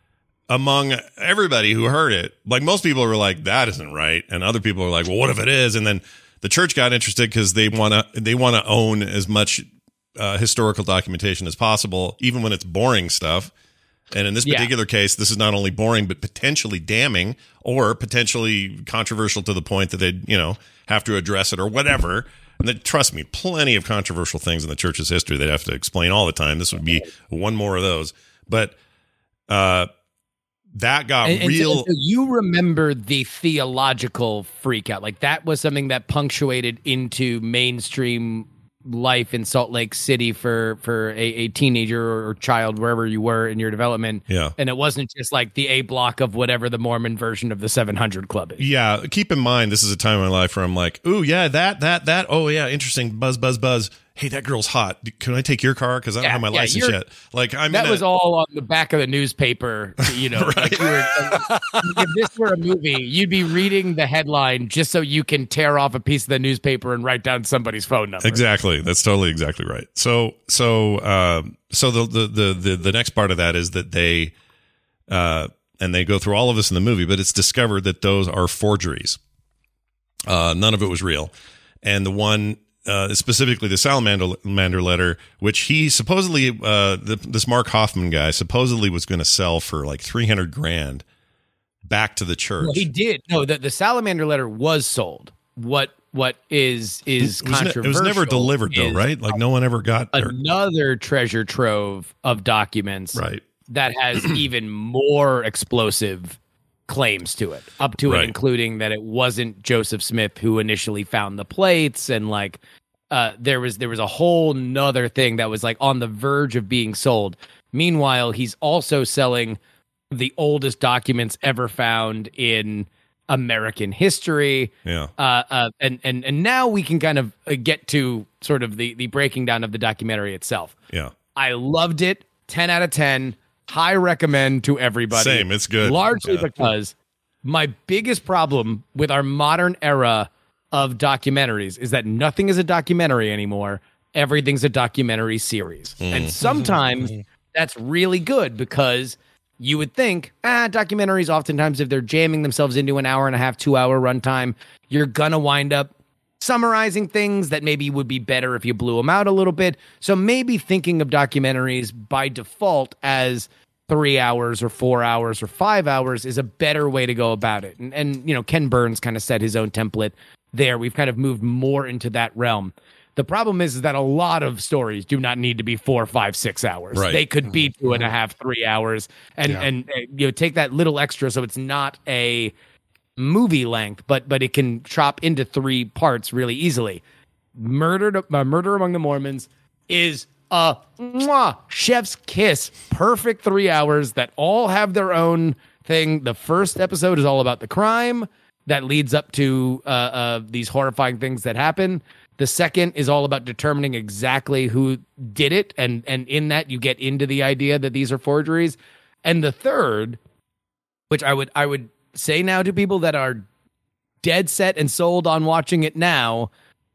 among everybody who heard it, like most people were like, that isn't right. And other people are like, well, what if it is? And then the church got interested because they want to own as much historical documentation as possible, even when it's boring stuff. And in this particular case, this is not only boring, but potentially damning or potentially controversial to the point that they, have to address it or whatever. And then, trust me, plenty of controversial things in the church's history they'd have to explain all the time. This would be one more of those. But that got real. So you remember the theological freak out. Like that was something that punctuated into mainstream life in Salt Lake City for a teenager or child, wherever you were in your development. Yeah. And it wasn't just like the A block of whatever the Mormon version of the 700 Club is. Yeah. Keep in mind, this is a time in my life where I'm like, ooh, yeah, that. Oh, yeah, interesting. Buzz. Hey, that girl's hot. Can I take your car? Because I don't have my license yet. Like, that was all on the back of the newspaper. Right. Like if this were a movie, you'd be reading the headline just so you can tear off a piece of the newspaper and write down somebody's phone number. Exactly. That's totally exactly right. So the next part of that is that they and they go through all of this in the movie, but it's discovered that those are forgeries. None of it was real, and the one. Specifically the Salamander letter, which he supposedly, this Mark Hoffman guy supposedly was going to sell for like $300,000 back to the church. Well, he did. No, the Salamander letter was sold. What is controversial? It was never delivered though, right? Like no one ever got another treasure trove of documents, right? That has even more explosive claims to it, up to it, including that it wasn't Joseph Smith who initially found the plates, and like there was a whole nother thing that was like on the verge of being sold. Meanwhile, he's also selling the oldest documents ever found in American history. Yeah. And now we can kind of get to sort of the breaking down of the documentary itself. Yeah. I loved it. 10 out of 10. High recommend to everybody. Same, it's good. Largely because my biggest problem with our modern era of documentaries is that nothing is a documentary anymore. Everything's a documentary series. And sometimes that's really good because you would think, documentaries oftentimes, if they're jamming themselves into an hour and a half, 2 hour runtime, you're going to wind up summarizing things that maybe would be better if you blew them out a little bit. So maybe thinking of documentaries by default as 3 hours or 4 hours or 5 hours is a better way to go about it. And you know, Ken Burns kind of set his own template there. We've kind of moved more into that realm. The problem is that a lot of stories do not need to be 4, 5, 6 hours. Right. They could be 2.5, 3 hours, and you know, take that little extra so it's not a movie length, but it can chop into 3 parts really easily. Murder Among the Mormons is a chef's kiss. Perfect 3 hours that all have their own thing. The first episode is all about the crime that leads up to these horrifying things that happen. The second is all about determining exactly who did it, and in that you get into the idea that these are forgeries. And the third, which I would say now to people that are dead set and sold on watching it now,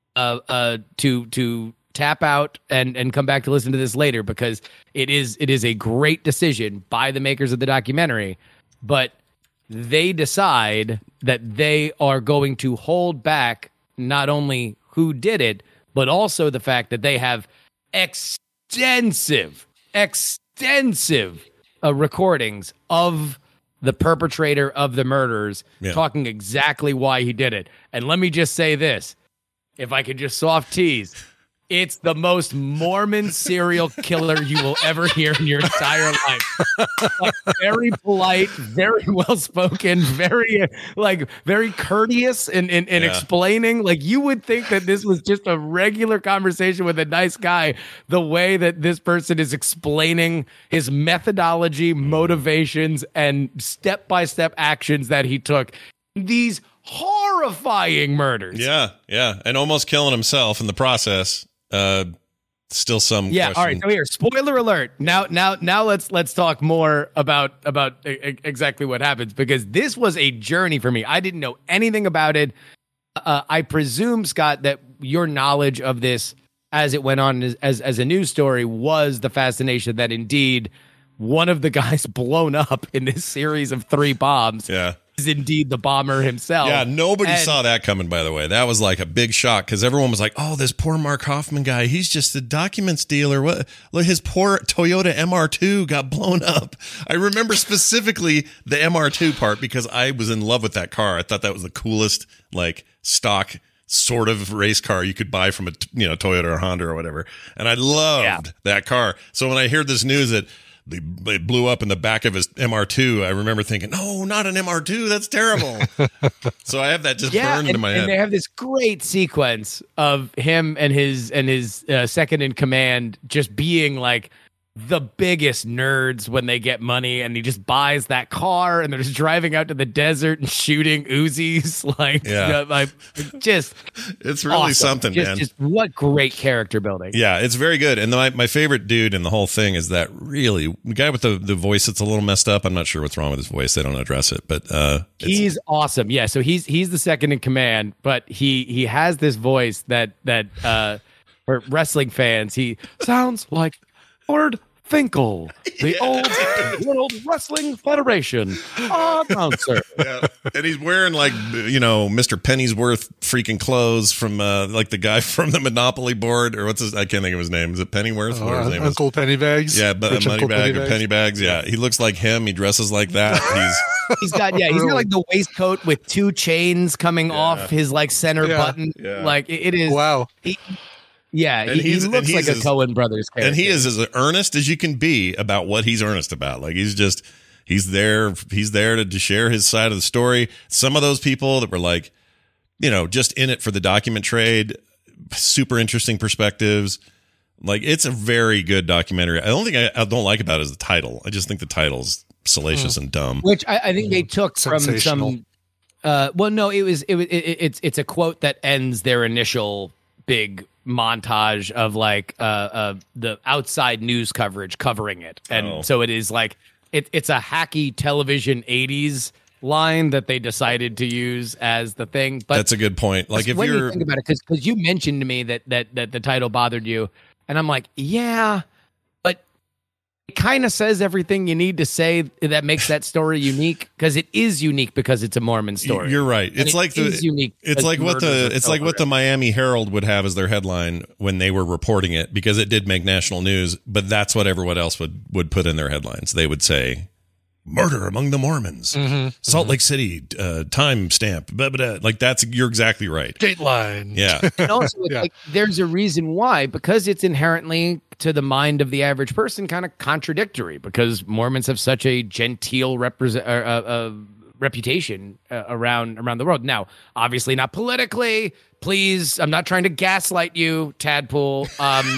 to tap out and come back to listen to this later, because it is a great decision by the makers of the documentary, but they decide that they are going to hold back not only who did it, but also the fact that they have extensive recordings of the perpetrator of the murders, talking exactly why he did it. And let me just say this, if I could just soft tease, it's the most Mormon serial killer you will ever hear in your entire life. Like, very polite, very well-spoken, very courteous in explaining. Like, you would think that this was just a regular conversation with a nice guy, the way that this person is explaining his methodology, motivations, and step-by-step actions that he took. These horrifying murders. Yeah. And almost killing himself in the process. Still some question. All right, so here, spoiler alert. Now let's talk more about exactly what happens, because this was a journey for me. I didn't know anything about it. I presume, Scott, that your knowledge of this as it went on as a news story was the fascination that indeed one of the guys blown up in this series of 3 bombs is indeed the bomber himself. Yeah, nobody saw that coming, by the way. That was like a big shock because everyone was like, oh, this poor Mark Hoffman guy, he's just a documents dealer. What? Look, his poor Toyota MR2 got blown up. I remember specifically the MR2 part because I was in love with that car. I thought that was the coolest, like, stock sort of race car you could buy from a Toyota or Honda or whatever. And I loved that car. So when I heard this news that they blew up in the back of his MR2, I remember thinking, no, not an MR2. That's terrible. So I have that just burned into my head. And they have this great sequence of him and his second in command just being like the biggest nerds when they get money, and he just buys that car and they're just driving out to the desert and shooting Uzis. It's really awesome. something, man. Just what great character building. Yeah, it's very good. And my favorite dude in the whole thing is that really the guy with the voice that's a little messed up. I'm not sure what's wrong with his voice. They don't address it, but he's awesome. Yeah, so he's the second in command, but he has this voice that for wrestling fans, he sounds like Lord Finkel, the old World Wrestling Federation announcer. Yeah. And he's wearing like, Mr. Pennyworth freaking clothes from like the guy from the Monopoly board, or what's his, I can't think of his name. Is it Pennyworth? What his name Uncle Pennybags? Yeah, but Moneybag or Pennybags. Yeah. He looks like him. He dresses like that. He's got like the waistcoat with 2 chains coming off his like center button. Yeah. Like it is. Wow. He looks like a Coen Brothers character. And he is as earnest as you can be about what he's earnest about. Like he's there to share his side of the story. Some of those people that were like, just in it for the document trade, super interesting perspectives. Like it's a very good documentary. The only thing I don't like about it is the title. I just think the title's salacious and dumb. Which I think they took from some. It's a quote that ends their initial big montage of like the outside news coverage covering it, and so it is like it's a hacky television 80s line that they decided to use as the thing. But that's a good point. Like if you think about it, because you mentioned to me that the title bothered you, and I'm like, yeah, but it kind of says everything you need to say that makes that story unique, because it is unique because it's a Mormon story. You're right. It's like unique. It's like what the Miami Herald would have as their headline when they were reporting it, because it did make national news. But that's what everyone else would put in their headlines. They would say, "Murder among the Mormons, Salt Lake City, time stamp." Blah, blah, blah. Like you're exactly right. Dateline. Yeah. And also, like there's a reation why, because it's inherently, to the mind of the average person, kind of contradictory, because Mormons have such a genteel reputation around the world. Now, obviously not politically. Please, I'm not trying to gaslight you, Tadpole.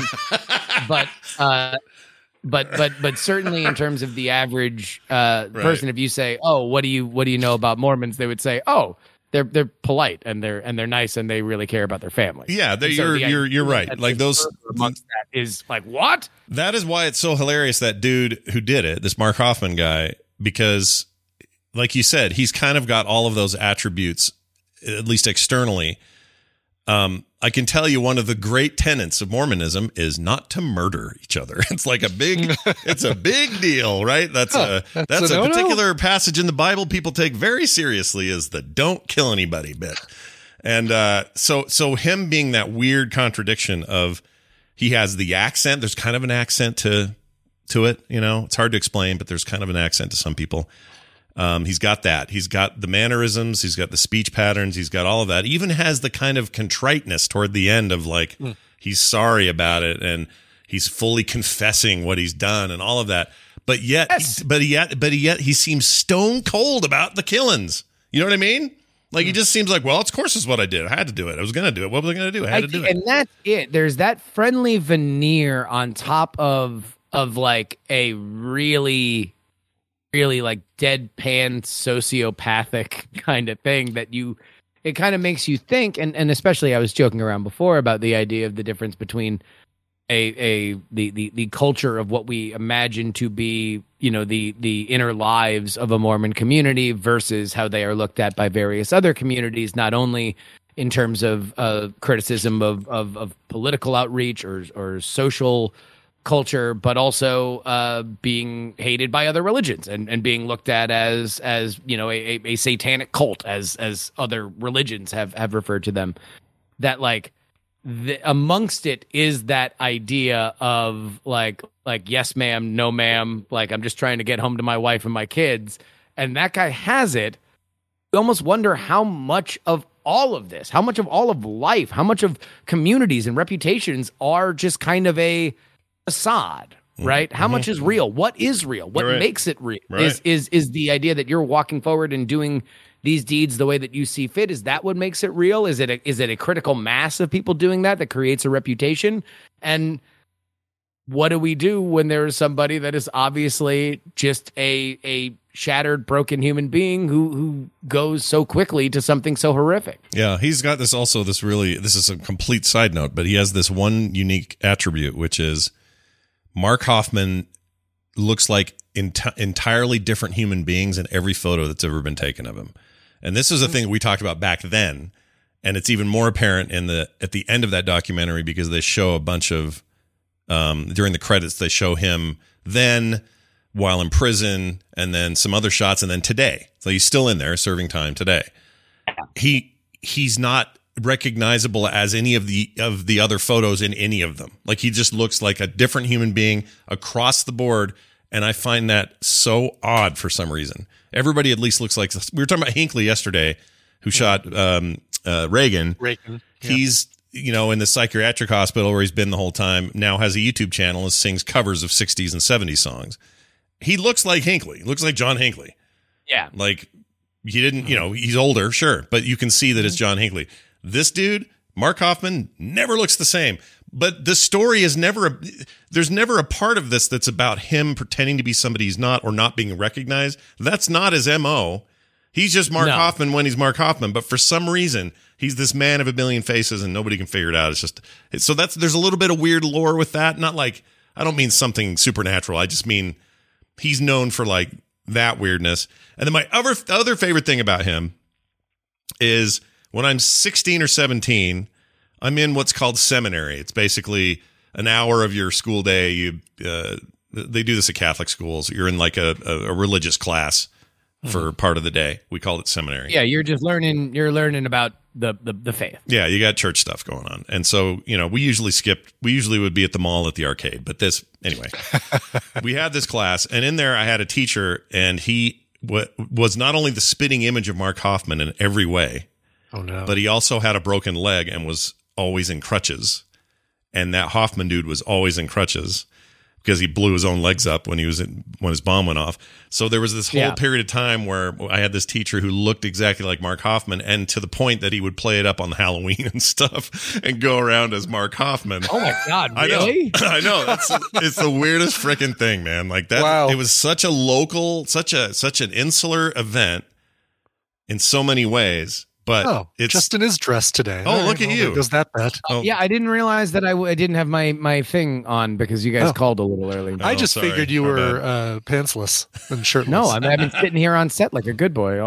But certainly in terms of the average person, if you say, "Oh, what do you know about Mormons?" they would say, "Oh, they're polite and they're nice and they really care about their family." Yeah, you're right. Like those amongst that is like, what? That is why it's so hilarious, that dude who did it, this Mark Hoffman guy, because like you said, he's kind of got all of those attributes, at least externally. I can tell you one of the great tenets of Mormonism is not to murder each other. It's like it's a big deal, right? That's a particular passage in the Bible people take very seriously, is the don't kill anybody bit. And so him being that weird contradiction of, he has the accent. There's kind of an accent to it, It's hard to explain, but there's kind of an accent to some people. He's got that. He's got the mannerisms. He's got the speech patterns. He's got all of that. He even has the kind of contriteness toward the end of like, he's sorry about it and he's fully confessing what he's done and all of that. But yet, he seems stone cold about the killings. You know what I mean? Like he just seems like, well, of course, is what I did. I had to do it. I was going to do it. What was I going to do? I had to do it. And that's it. There's that friendly veneer on top of like a really like deadpan sociopathic kind of thing that it kind of makes you think, and especially I was joking around before about the idea of the difference between the culture of what we imagine to be, the inner lives of a Mormon community versus how they are looked at by various other communities, not only in terms of criticism of political outreach or social culture, but also being hated by other religions and being looked at as a satanic cult, as other religions have referred to them. That like amongst it is that idea of like yes ma'am, no ma'am, like I'm just trying to get home to my wife and my kids, and that guy has it. You almost wonder how much of all of this, how much of all of life, how much of communities and reputations are just kind of a facade, right? How much is real? What is real? What makes it real? Right. Is the idea that you're walking forward and doing these deeds the way that you see fit? Is that what makes it real? Is it a critical mass of people doing that creates a reputation? And what do we do when there is somebody that is obviously just a shattered, broken human being who goes so quickly to something so horrific? Yeah, he's got this is a complete side note, but he has this one unique attribute, which is Mark Hoffman looks like entirely different human beings in every photo that's ever been taken of him. And this is a thing we talked about back then, and it's even more apparent at the end of that documentary, because they show a bunch of during the credits, they show him then while in prison, and then some other shots, and then today. So he's still in there serving time today. He's not recognizable as any of the other photos in any of them. Like, he just looks like a different human being across the board, and I find that so odd for some reason. Everybody at least looks like, we were talking about Hinckley yesterday, who shot Reagan. Reagan. He's in the psychiatric hospital where he's been the whole time, now has a YouTube channel and sings covers of 60s and 70s songs. He looks like Hinckley. He looks like John Hinckley. Yeah. Like, he didn't, he's older, sure, but you can see that it's John Hinckley. This dude, Mark Hoffman, never looks the same. But the story is there's never a part of this that's about him pretending to be somebody he's not, or not being recognized. That's not his MO. He's just Mark Hoffman when he's Mark Hoffman. But for some reason, he's this man of a million faces, and nobody can figure it out. There's a little bit of weird lore with that. Not like, I don't mean something supernatural. I just mean he's known for like that weirdness. And then my other favorite thing about him is when I'm 16 or 17, I'm in what's called seminary. It's basically an hour of your school day. They do this at Catholic schools. You're in like a religious class for part of the day. We call it seminary. Yeah, you're just learning. You're learning about the faith. Yeah, you got church stuff going on, and so we usually would be at the mall at the arcade. But anyway, we had this class, and in there I had a teacher, and he was not only the spitting image of Mark Hoffman in every way. Oh no! But he also had a broken leg and was always in crutches, and that Hoffman dude was always in crutches because he blew his own legs up when his bomb went off. So there was this whole period of time where I had this teacher who looked exactly like Mark Hoffman, and to the point that he would play it up on Halloween and stuff and go around as Mark Hoffman. Oh my God, really? I know. It's the weirdest freaking thing, man. Like that. Wow. It was such a local, such an insular event in so many ways. But Justin is dressed today. Oh, look at you. Does that bet? Oh. Yeah, I didn't realize that I didn't have my thing on because you guys called a little early. I just figured you were pantsless and shirtless. No, I've been sitting here on set like a good boy.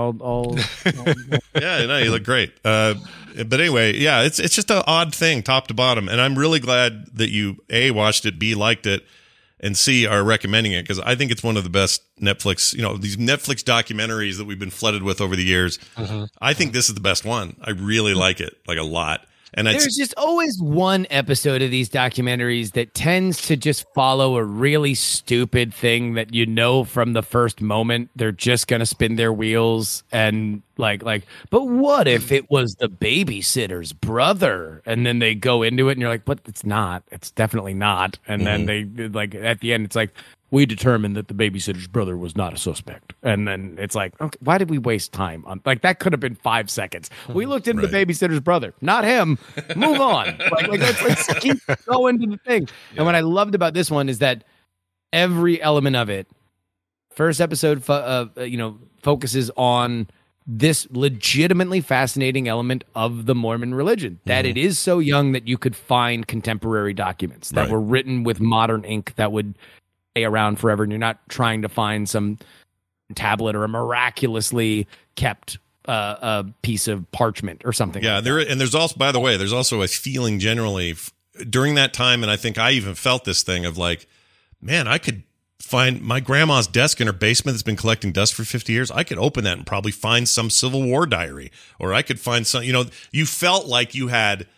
Yeah, no, you look great. But anyway, yeah, it's just an odd thing, top to bottom. And I'm really glad that you, A, watched it, B, liked it, and C, are recommending it, because I think it's one of the best Netflix, these Netflix documentaries that we've been flooded with over the years. Mm-hmm. I think this is the best one. I really like it, like a lot. And there's just always one episode of these documentaries that tends to just follow a really stupid thing that from the first moment they're just going to spin their wheels and like, but what if it was the babysitter's brother? And then they go into it and you're like, but it's not. It's definitely not. And then they like at the end, it's like, we determined that the babysitter's brother was not a suspect. And then it's like, okay, why did we waste time on that? Could have been 5 seconds. We looked into the babysitter's brother, not him. Move on. Let's keep going to the thing. Yeah. And what I loved about this one is that every element of it, first episode, focuses on this legitimately fascinating element of the Mormon religion, that it is so young that you could find contemporary documents that were written with modern ink that would stay around forever, and you're not trying to find some tablet or a miraculously kept a piece of parchment or something. Yeah, there's also, by the way, there's also a feeling generally during that time, and I think I even felt this thing of like, man, I could find my grandma's desk in her basement that's been collecting dust for 50 years. I could open that and probably find some Civil War diary, or I could find some, you felt like you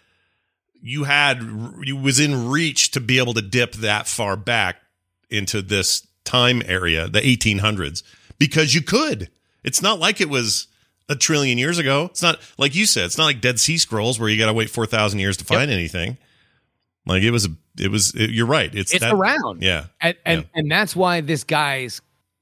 was in reach to be able to dip that far back into this time area, the 1800s, because you could. It's not like it was a trillion years ago. It's not like you said, it's not like Dead Sea Scrolls where you got to wait 4,000 years to find anything. Like you're right. It's around. Yeah. And that's why this guy's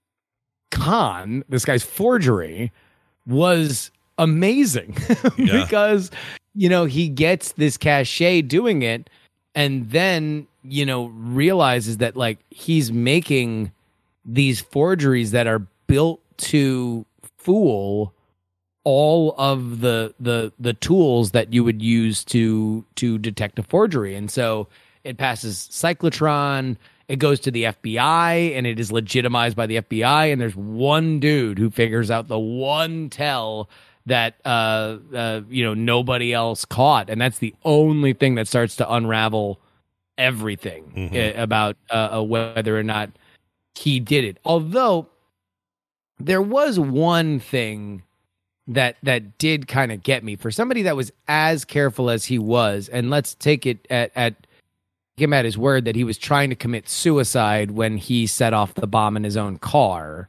forgery was amazing because, he gets this cachet doing it and then, realizes that like he's making these forgeries that are built to fool all of the tools that you would use to detect a forgery. And so it passes cyclotron, it goes to the FBI, and it is legitimized by the FBI, and there's one dude who figures out the one tell that nobody else caught, and that's the only thing that starts to unravel everything about whether or not he did it. Although there was one thing that did kind of get me for somebody that was as careful as he was, and let's take it at him at his word that he was trying to commit suicide when he set off the bomb in his own car.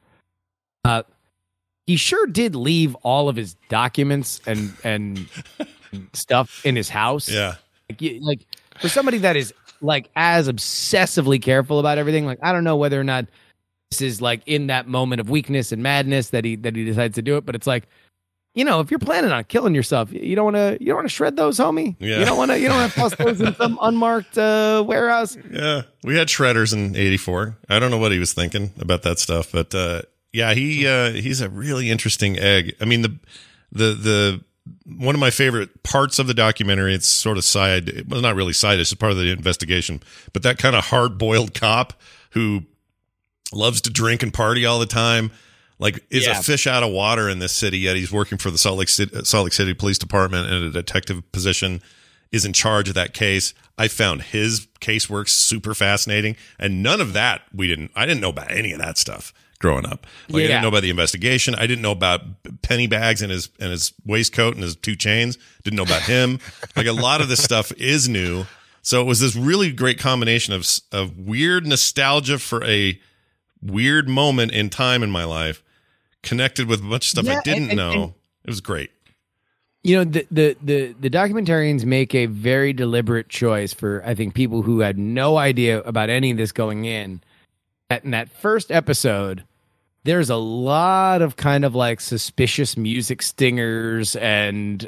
He sure did leave all of his documents and stuff in his house. Yeah, like for somebody that is like as obsessively careful about everything, like I don't know whether or not this is like in that moment of weakness and madness that he decides to do it, but it's like, if you're planning on killing yourself, you don't want to shred those, homie. Yeah. You don't want to toss those in some unmarked warehouse. Yeah, we had shredders in '84. I don't know what he was thinking about that stuff, but he's a really interesting egg. I mean, the one of my favorite parts of the documentary. It's sort of side, well, not really side. It's part of the investigation, but that kind of hard-boiled cop who loves to drink and party all the time. Like, is a fish out of water in this city, yet he's working for the Salt Lake City Police Department in a detective position, is in charge of that case. I found his casework super fascinating, and none of that I didn't know about any of that stuff growing up. Like, I didn't know about the investigation. I didn't know about penny bags in his waistcoat and his 2 chains. Didn't know about him. Like, a lot of this stuff is new. So it was this really great combination of weird nostalgia for a weird moment in time in my life, connected with a bunch of stuff I didn't know. It was great. The documentarians make a very deliberate choice for, I think, people who had no idea about any of this going in. In that first episode, there's a lot of kind of like suspicious music stingers and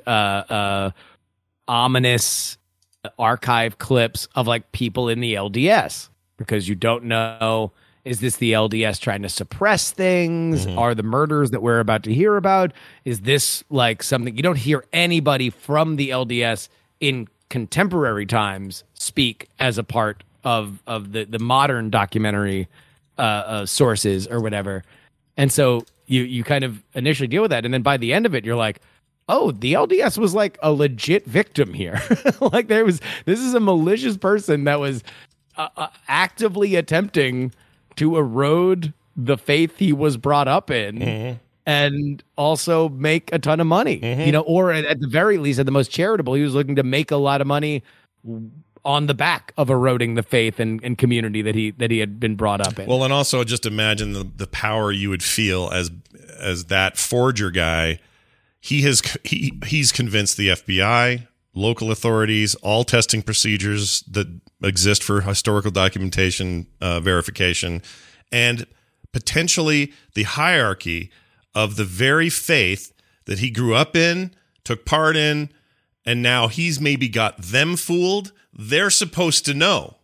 ominous archive clips of like people in the LDS, because you don't know, is this the LDS trying to suppress things? Are the murders that we're about to hear about, is this like something you don't hear anybody from the LDS in contemporary times speak as a part of the modern documentary sources or whatever. And so you kind of initially deal with that, and then by the end of it, you're like, oh, the LDS was like a legit victim here. Like this is a malicious person that was actively attempting to erode the faith he was brought up in and also make a ton of money, or at the very least, at the most charitable, he was looking to make a lot of money on the back of eroding the faith and community that he had been brought up in. Well, and also just imagine the power you would feel as that forger guy. He's convinced the FBI, local authorities, all testing procedures that exist for historical documentation verification, and potentially the hierarchy of the very faith that he grew up in, took part in, and now he's maybe got them fooled. They're supposed to know.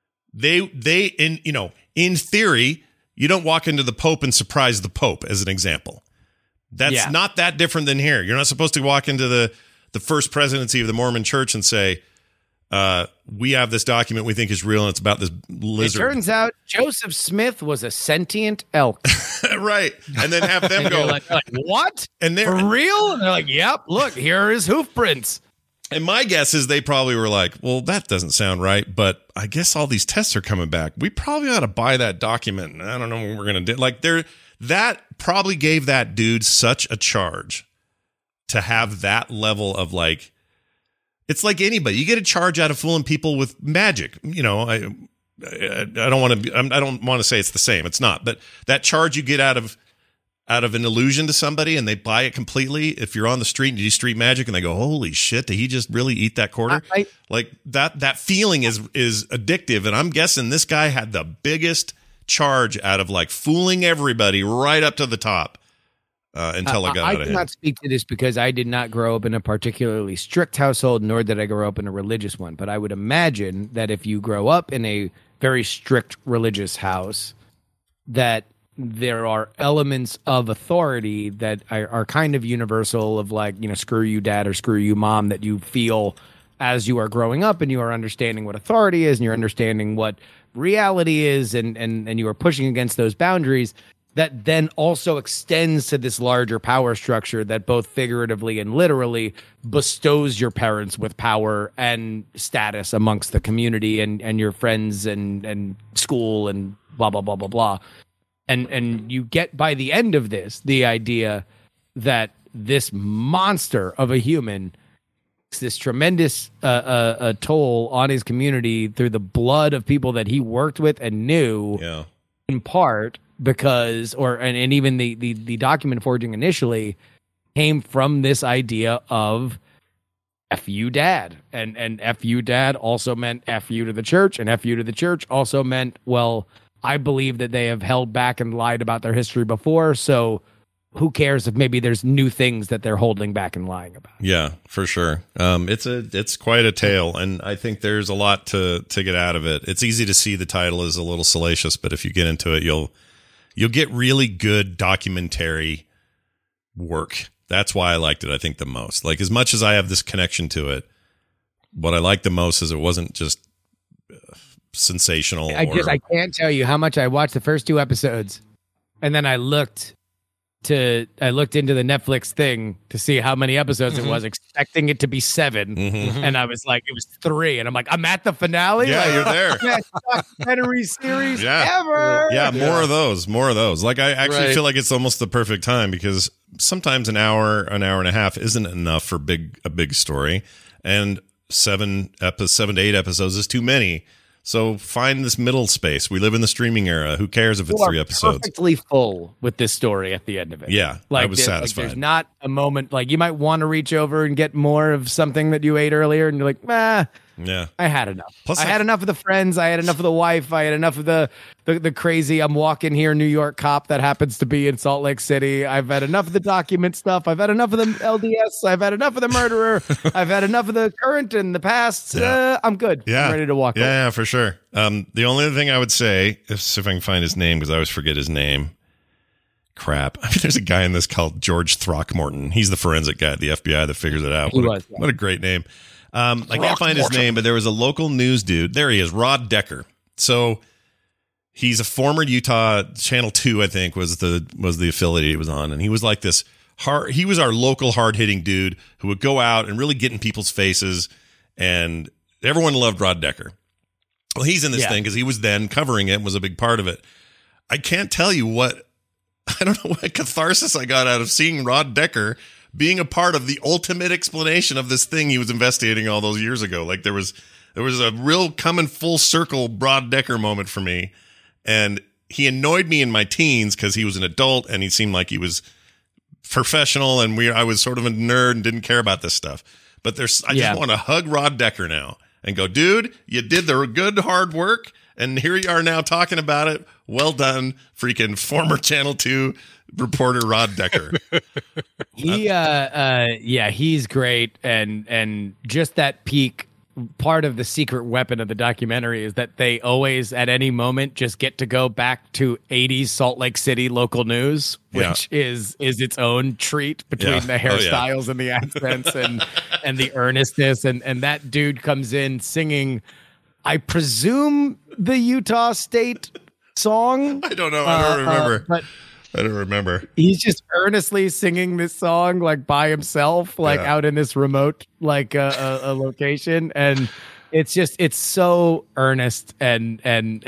In theory, you don't walk into the Pope and surprise the Pope, as an example. That's not that different than here. You're not supposed to walk into the first presidency of the Mormon Church and say, we have this document we think is real, and it's about this lizard. It turns out Joseph Smith was a sentient elk. Right. And then have them go, like, what? And they're for real? And they're like, yep, look, here are his hoof prints. And my guess is they probably were like, well, that doesn't sound right, but I guess all these tests are coming back. We probably ought to buy that document. I don't know what we're going to do. Like, that probably gave that dude such a charge to have that level of, like, it's like anybody. You get a charge out of fooling people with magic. You know, I don't want to say it's the same. It's not. But that charge you get out of an illusion to somebody and they buy it completely. If you're on the street and you do street magic and they go, holy shit, did he just really eat that quarter? Like that feeling is addictive. And I'm guessing this guy had the biggest charge out of like fooling everybody right up to the top until it got out of hand. I cannot speak to this because I did not grow up in a particularly strict household, nor did I grow up in a religious one. But I would imagine that if you grow up in a very strict religious house, that there are elements of authority that are kind of universal of like, you know, screw you dad or screw you mom, that you feel as you are growing up and you are understanding what authority is and you're understanding what reality is and you are pushing against those boundaries, that then also extends to this larger power structure that both figuratively and literally bestows your parents with power and status amongst the community and your friends and school and blah, blah, blah, blah, blah. And you get by the end of this, the idea that this monster of a human takes this tremendous toll on his community through the blood of people that he worked with and knew, in part because, and even the document forging initially came from this idea of F you dad. And F you dad also meant F you to the church, and F you to the church also meant, well, I believe that they have held back and lied about their history before, so who cares if maybe there's new things that they're holding back and lying about? Yeah, for sure. It's quite a tale, and I think there's a lot to get out of it. It's easy to see the title is a little salacious, but if you get into it, you'll get really good documentary work. That's why I liked it, I think, the most. Like, as much as I have this connection to it, what I liked the most is it wasn't just sensational. I can't tell you how much I watched the first 2 episodes, and then I looked into the Netflix thing to see how many episodes it was, expecting it to be 7, and I was like, it was 3, and I'm like, I'm at the finale. Yeah, like, you're there. Best documentary series ever. Yeah, more of those. Like, I actually feel like it's almost the perfect time because sometimes an hour and a half isn't enough for a big story, and 7 to 8 episodes is too many. So find this middle space. We live in the streaming era. Who cares if it's 3 episodes? Perfectly full with this story at the end of it. Yeah, like, I was satisfied. Like, there's not a moment like you might want to reach over and get more of something that you ate earlier, and you're like, yeah, I had enough. Plus, I had enough of the friends. I had enough of the wife. I had enough of the crazy I'm walking here New York cop that happens to be in Salt Lake City. I've had enough of the document stuff. I've had enough of the LDS. I've had enough of the murderer. I've had enough of the current and the past. I'm good. Yeah. I'm ready to walk away. Yeah, for sure. The only other thing I would say, if I can find his name, because I always forget his name. Crap. I mean, there's a guy in this called George Throckmorton. He's the forensic guy at the FBI that figures it out. What a great name. I can't find his name, but there was a local news dude. There he is, Rod Decker. So he's a former Utah Channel 2, I think, was the affiliate he was on, and he was like this he was our local hard-hitting dude who would go out and really get in people's faces, and everyone loved Rod Decker. Well, he's in this thing because he was then covering it and was a big part of it. I can't tell you I don't know what catharsis I got out of seeing Rod Decker being a part of the ultimate explanation of this thing he was investigating all those years ago. Like, there was a real coming full circle Rod Decker moment for me. And he annoyed me in my teens because he was an adult and he seemed like he was professional, and I was sort of a nerd and didn't care about this stuff. But I just want to hug Rod Decker now and go, dude, you did the good hard work, and here you are now talking about it. Well done, freaking former Channel 2 reporter Rod Decker. He's great, and just that peak. Part of the secret weapon of the documentary is that they always, at any moment, just get to go back to 80s Salt Lake City local news, which is its own treat between the hairstyles and the accents and the earnestness. And that dude comes in singing, I presume, the Utah State song. I don't know. I don't remember. I don't remember. He's just earnestly singing this song like by himself, like out in this remote like a location, and it's so earnest and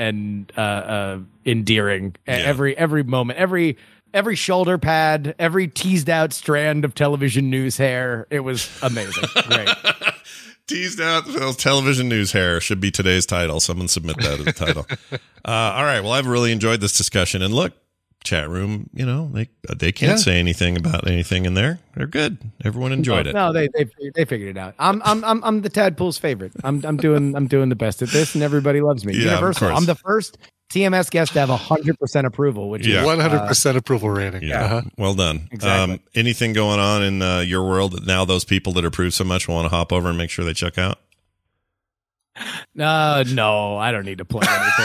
endearing. Every moment, every shoulder pad, every teased out strand of television news hair. It was amazing. Great. Teased out television news hair should be today's title. Someone submit that as a title. All right. Well, I've really enjoyed this discussion, and look. Chat room, they can't say anything about anything in there. They're good. Everyone enjoyed it. No, they figured it out. I'm the Tadpool's favorite. I'm doing the best at this, and everybody loves me. Yeah, Universal. I'm the first TMS guest to have 100% approval, which is 100% approval rating. Yeah, well done. Exactly. Anything going on in your world that now those people that approve so much want to hop over and make sure they check out? No, I don't need to play anything.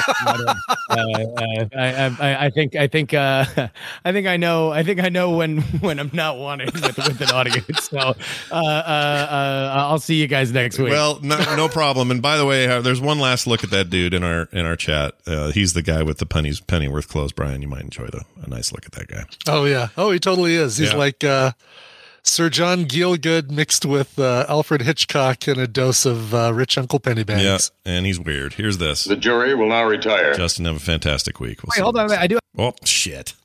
I think I know when I'm not wanted with an audience. So I'll see you guys next week. Well, no problem. And by the way, there's one last look at that dude in our chat. He's the guy with the Pennyworth clothes. Brian, you might enjoy a nice look at that guy. Oh yeah. Oh, he totally is. He's like Sir John Gielgud mixed with Alfred Hitchcock and a dose of Rich Uncle Pennybags. Yeah, and he's weird. Here's this. The jury will now retire. Justin, have a fantastic week. Wait, hold on. I do. Oh, shit.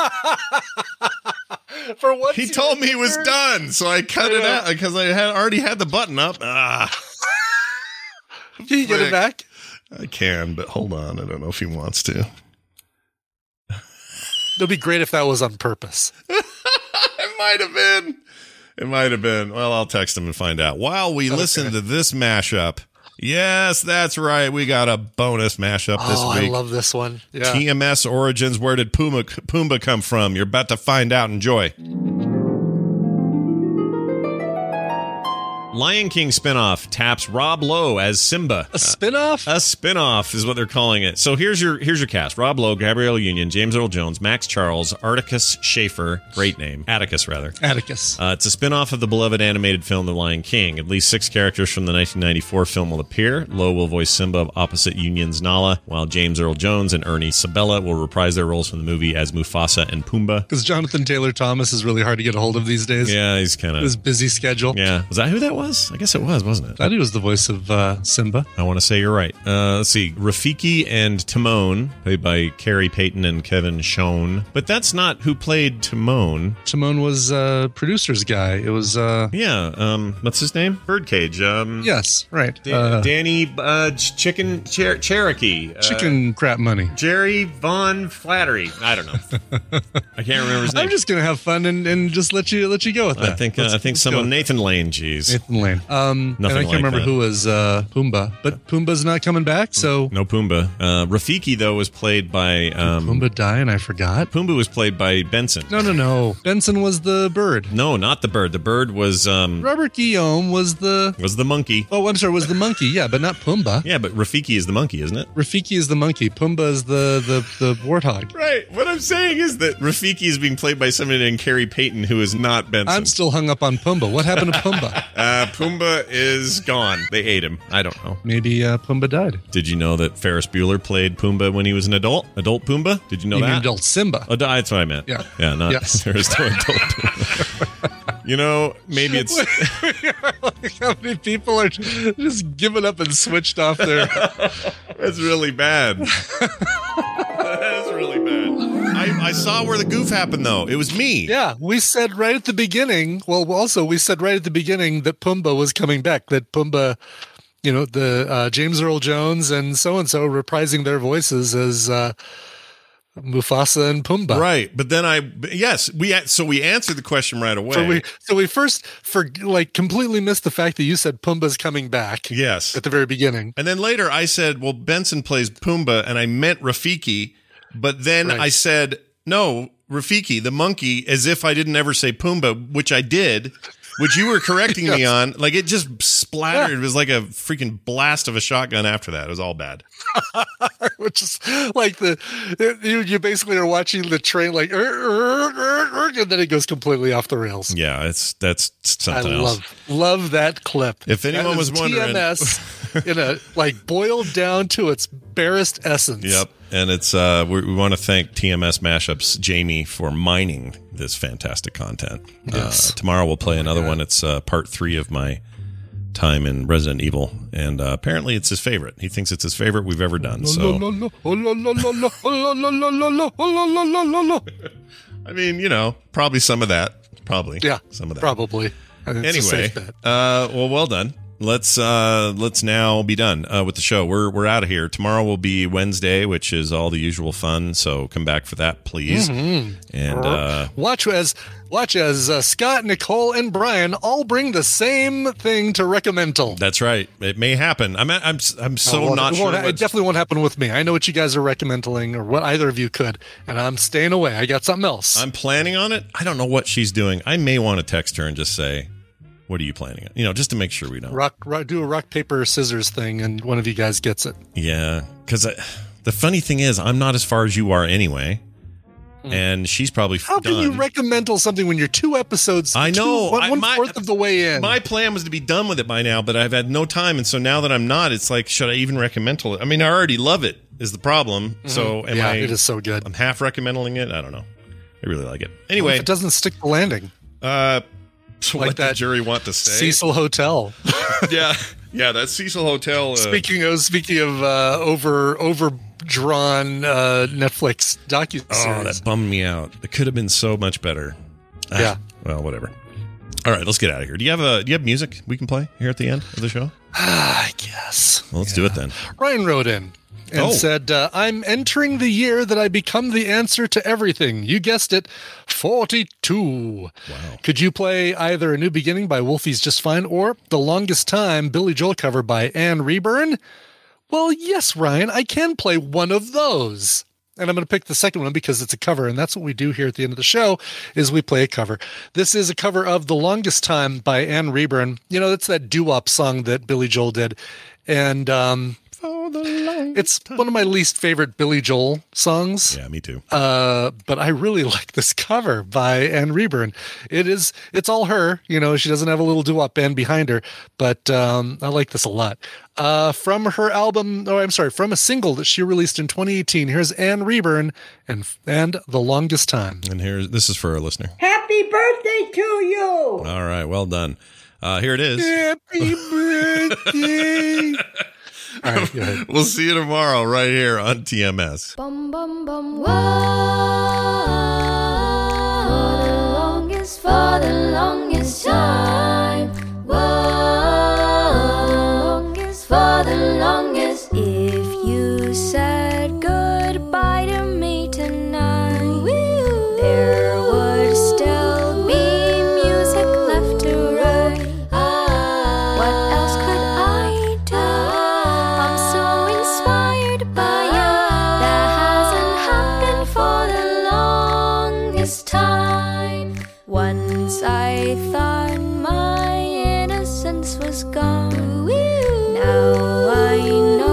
For what? He told me he was done, so I cut it out because I had already had the button up. Can you get it back? I can, but hold on. I don't know if he wants to. It'd be great if that was on purpose. It might have been. It might have been. Well, I'll text him and find out. While we listen to this mashup, yes, that's right. We got a bonus mashup this week. I love this one. Yeah. TMS Origins. Where did Pumbaa come from? You're about to find out. Enjoy. Lion King spinoff taps Rob Lowe as Simba. A spinoff? A spinoff is what they're calling it. So here's your cast: Rob Lowe, Gabrielle Union, James Earl Jones, Max Charles, Atticus Schaefer. Great name, Atticus rather. Atticus. It's a spinoff of the beloved animated film The Lion King. At least 6 characters from the 1994 film will appear. Lowe will voice Simba opposite Union's Nala, while James Earl Jones and Ernie Sabella will reprise their roles from the movie as Mufasa and Pumbaa. Because Jonathan Taylor Thomas is really hard to get a hold of these days. Yeah, he's kind of his busy schedule. Yeah, was that who that was? I guess it was, wasn't it? I thought he was the voice of Simba. I want to say you're right. Let's see. Rafiki and Timon, played by Carrie Payton and Kevin Schoen. But that's not who played Timon. Timon was producer's guy. It was... what's his name? Birdcage. Yes, right. Danny Chicken Cherokee. Chicken Crap Money. Jerry Von Flattery. I don't know. I can't remember his name. I'm just going to have fun and just let you go with that. I think someone... Nathan Lane, geez. Nathan Lane. And I can't remember who was Pumbaa, but Pumbaa's not coming back, so... No Pumbaa. Rafiki, though, was played by... Pumbaa die, and I forgot? Pumbaa was played by Benson. No. Benson was the bird. No, not the bird. The bird was... Robert Guillaume was the... Was the monkey. Oh, I'm sorry, was the monkey, yeah, but not Pumbaa. Yeah, but Rafiki is the monkey, isn't it? Rafiki is the monkey. Pumbaa is the warthog. Right. What I'm saying is that Rafiki is being played by somebody named Carrie Payton, who is not Benson. I'm still hung up on Pumbaa. What happened to Pumbaa? Pumbaa is gone. They ate him. I don't know. Maybe Pumbaa died. Did you know that Ferris Bueller played Pumbaa when he was an adult? Adult Pumbaa? Did you know that? Mean adult Simba. Oh, that's what I meant. Yeah. Yeah, not yes. Ferris to adult Pumbaa. You know, maybe it's... How many people are just giving up and switched off their... That's really bad. That's really bad. I saw where the goof happened, though. It was me. Yeah, we said right at the beginning. Well, also, we said right at the beginning that Pumbaa was coming back. That Pumbaa, the James Earl Jones and so reprising their voices as Mufasa and Pumbaa. Right, but then we answered the question right away. So we first completely missed the fact that you said Pumbaa's coming back. Yes, at the very beginning, and then later I said, "Well, Benson plays Pumbaa," and I meant Rafiki. But then I said, no, Rafiki, the monkey, as if I didn't ever say Pumbaa, which I did, which you were correcting me on. Like, it just splattered. Yeah. It was like a freaking blast of a shotgun after that. It was all bad. Which is like you basically are watching the train like, and then it goes completely off the rails. Yeah, that's something else. Love that clip. If anyone was wondering. TMS in a boiled down to its barest essence. Yep. And it's we want to thank TMS Mashups Jamie for mining this fantastic content. Yes. Tomorrow we'll play another one. It's part 3 of my time in Resident Evil, and apparently it's his favorite. He thinks it's his favorite we've ever done. So, I mean, you know, probably some of that. Probably, yeah, some of that. Probably. Anyway, well done. Let's now be done with the show. We're out of here. Tomorrow will be Wednesday, which is all the usual fun. So come back for that, please. Mm-hmm. And watch as Scott, Nicole, and Brian all bring the same thing to Recommendal. That's right. It may happen. I'm so not sure. It definitely won't happen with me. I know what you guys are recommending, or what either of you could, and I'm staying away. I got something else. I'm planning on it. I don't know what she's doing. I may want to text her and just say, what are you planning on? You know, just to make sure we know. Do a rock, paper, scissors thing, and one of you guys gets it. Yeah, because the funny thing is, I'm not as far as you are anyway, and she's probably How can you recommend something when you're 2 episodes? I know. One fourth of the way in. My plan was to be done with it by now, but I've had no time, and so now that I'm not, it's like, should I even recommend it? I mean, I already love it, is the problem. Mm-hmm. So it is so good. I'm half recommending it. I don't know. I really like it. Anyway. What if it doesn't stick the landing? So like what that jury want to say? Cecil Hotel. yeah, that Cecil Hotel. Speaking of overdrawn Netflix docuseries. Oh, that bummed me out. It could have been so much better. Yeah. Well, whatever. All right, let's get out of here. Do you have music we can play here at the end of the show? I guess. Well, let's do it then. Ryan wrote in and said, I'm entering the year that I become the answer to everything. You guessed it, 42. Wow. Could you play either A New Beginning by Wolfie's Just Fine or The Longest Time Billy Joel cover by Anne Reburn? Well, yes, Ryan, I can play one of those. And I'm going to pick the second one because it's a cover, and that's what we do here at the end of the show, is we play a cover. This is a cover of The Longest Time by Anne Reburn. You know, it's that doo-wop song that Billy Joel did. And it's one of my least favorite Billy Joel songs. Yeah, me too. But I really like this cover by Anne Reburn. It's all her. You know, she doesn't have a little doo-wop band behind her, but I like this a lot. From her album, from a single that she released in 2018. Here's Anne Reburn and The Longest Time. And this is for our listener. Happy birthday to you! All right, well done. Here it is. Happy birthday! All right, go ahead. We'll see you tomorrow right here on TMS. Bum, bum, bum, whoa. For the longest time. Whoa. For the longest. If you said goodbye to me tonight, there would still be music left to write. What else could I do? I'm so inspired by you. That hasn't happened for the longest time. Once I thought my innocence was gone. Now I know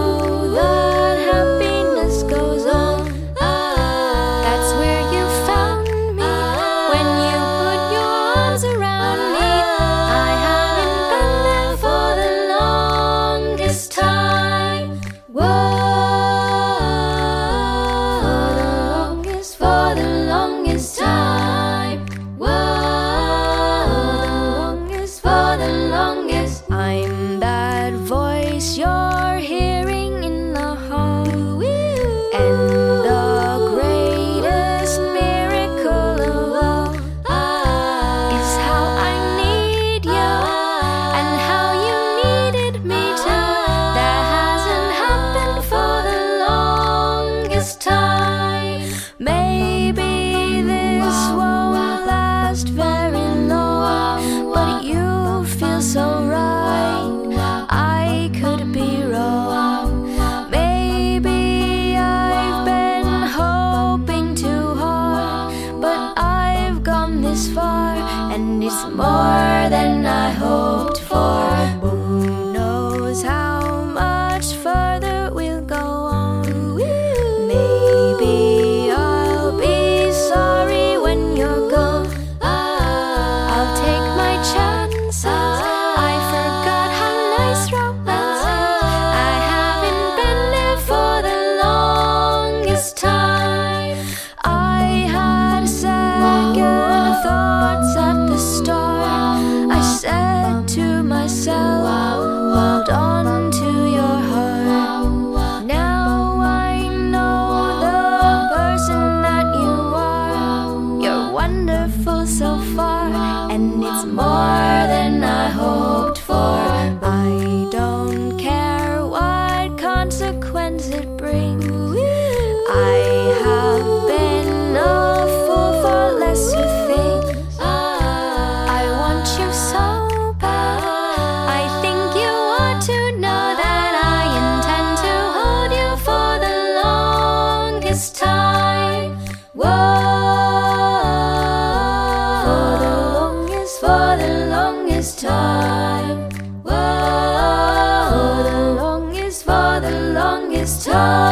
longest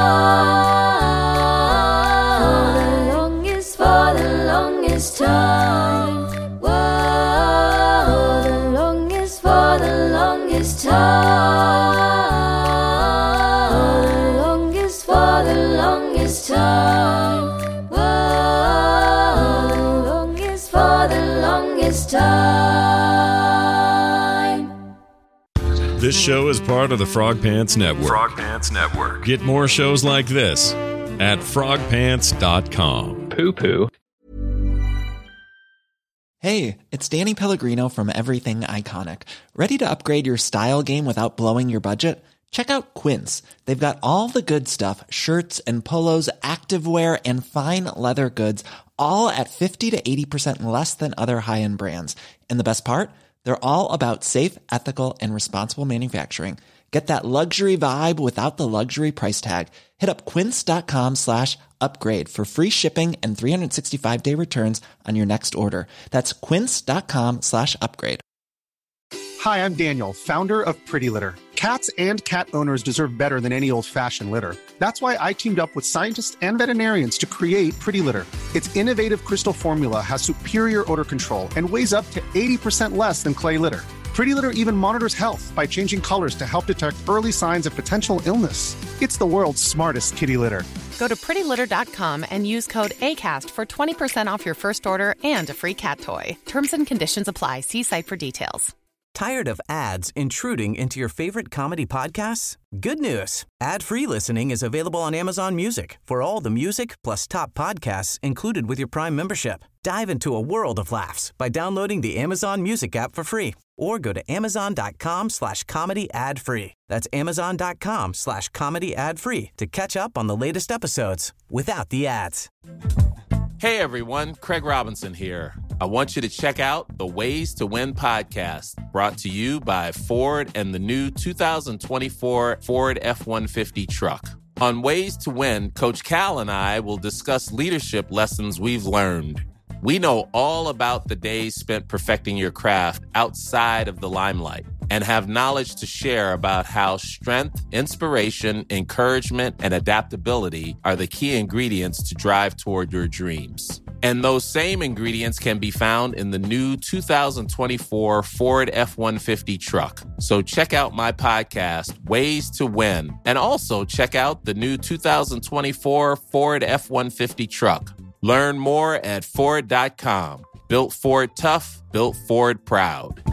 time. For the longest time. Whoa, the longest for the longest time. The longest for the longest time. Whoa, the longest for the longest time. This show is part of the Frog Pants Network. Frog Pants Network. Get more shows like this at frogpants.com. Poo-poo. Hey, it's Danny Pellegrino from Everything Iconic. Ready to upgrade your style game without blowing your budget? Check out Quince. They've got all the good stuff, shirts and polos, activewear, and fine leather goods, all at 50 to 80% less than other high-end brands. And the best part? They're all about safe, ethical, and responsible manufacturing. Get that luxury vibe without the luxury price tag. Hit up quince.com/upgrade for free shipping and 365-day returns on your next order. That's quince.com/upgrade. Hi, I'm Daniel, founder of Pretty Litter. Cats and cat owners deserve better than any old-fashioned litter. That's why I teamed up with scientists and veterinarians to create Pretty Litter. Its innovative crystal formula has superior odor control and weighs up to 80% less than clay litter. Pretty Litter even monitors health by changing colors to help detect early signs of potential illness. It's the world's smartest kitty litter. Go to prettylitter.com and use code ACAST for 20% off your first order and a free cat toy. Terms and conditions apply. See site for details. Tired of ads intruding into your favorite comedy podcasts? Good news. Ad-free listening is available on Amazon Music for all the music plus top podcasts included with your Prime membership. Dive into a world of laughs by downloading the Amazon Music app for free or go to amazon.com/comedy ad-free. That's amazon.com/comedy ad-free to catch up on the latest episodes without the ads. Hey everyone, Craig Robinson here. I want you to check out the Ways to Win podcast, brought to you by Ford and the new 2024 Ford F-150 truck. On Ways to Win, Coach Cal and I will discuss leadership lessons we've learned. We know all about the days spent perfecting your craft outside of the limelight and have knowledge to share about how strength, inspiration, encouragement, and adaptability are the key ingredients to drive toward your dreams. And those same ingredients can be found in the new 2024 Ford F-150 truck. So check out my podcast, Ways to Win, and also check out the new 2024 Ford F-150 truck. Learn more at Ford.com. Built Ford tough, built Ford proud.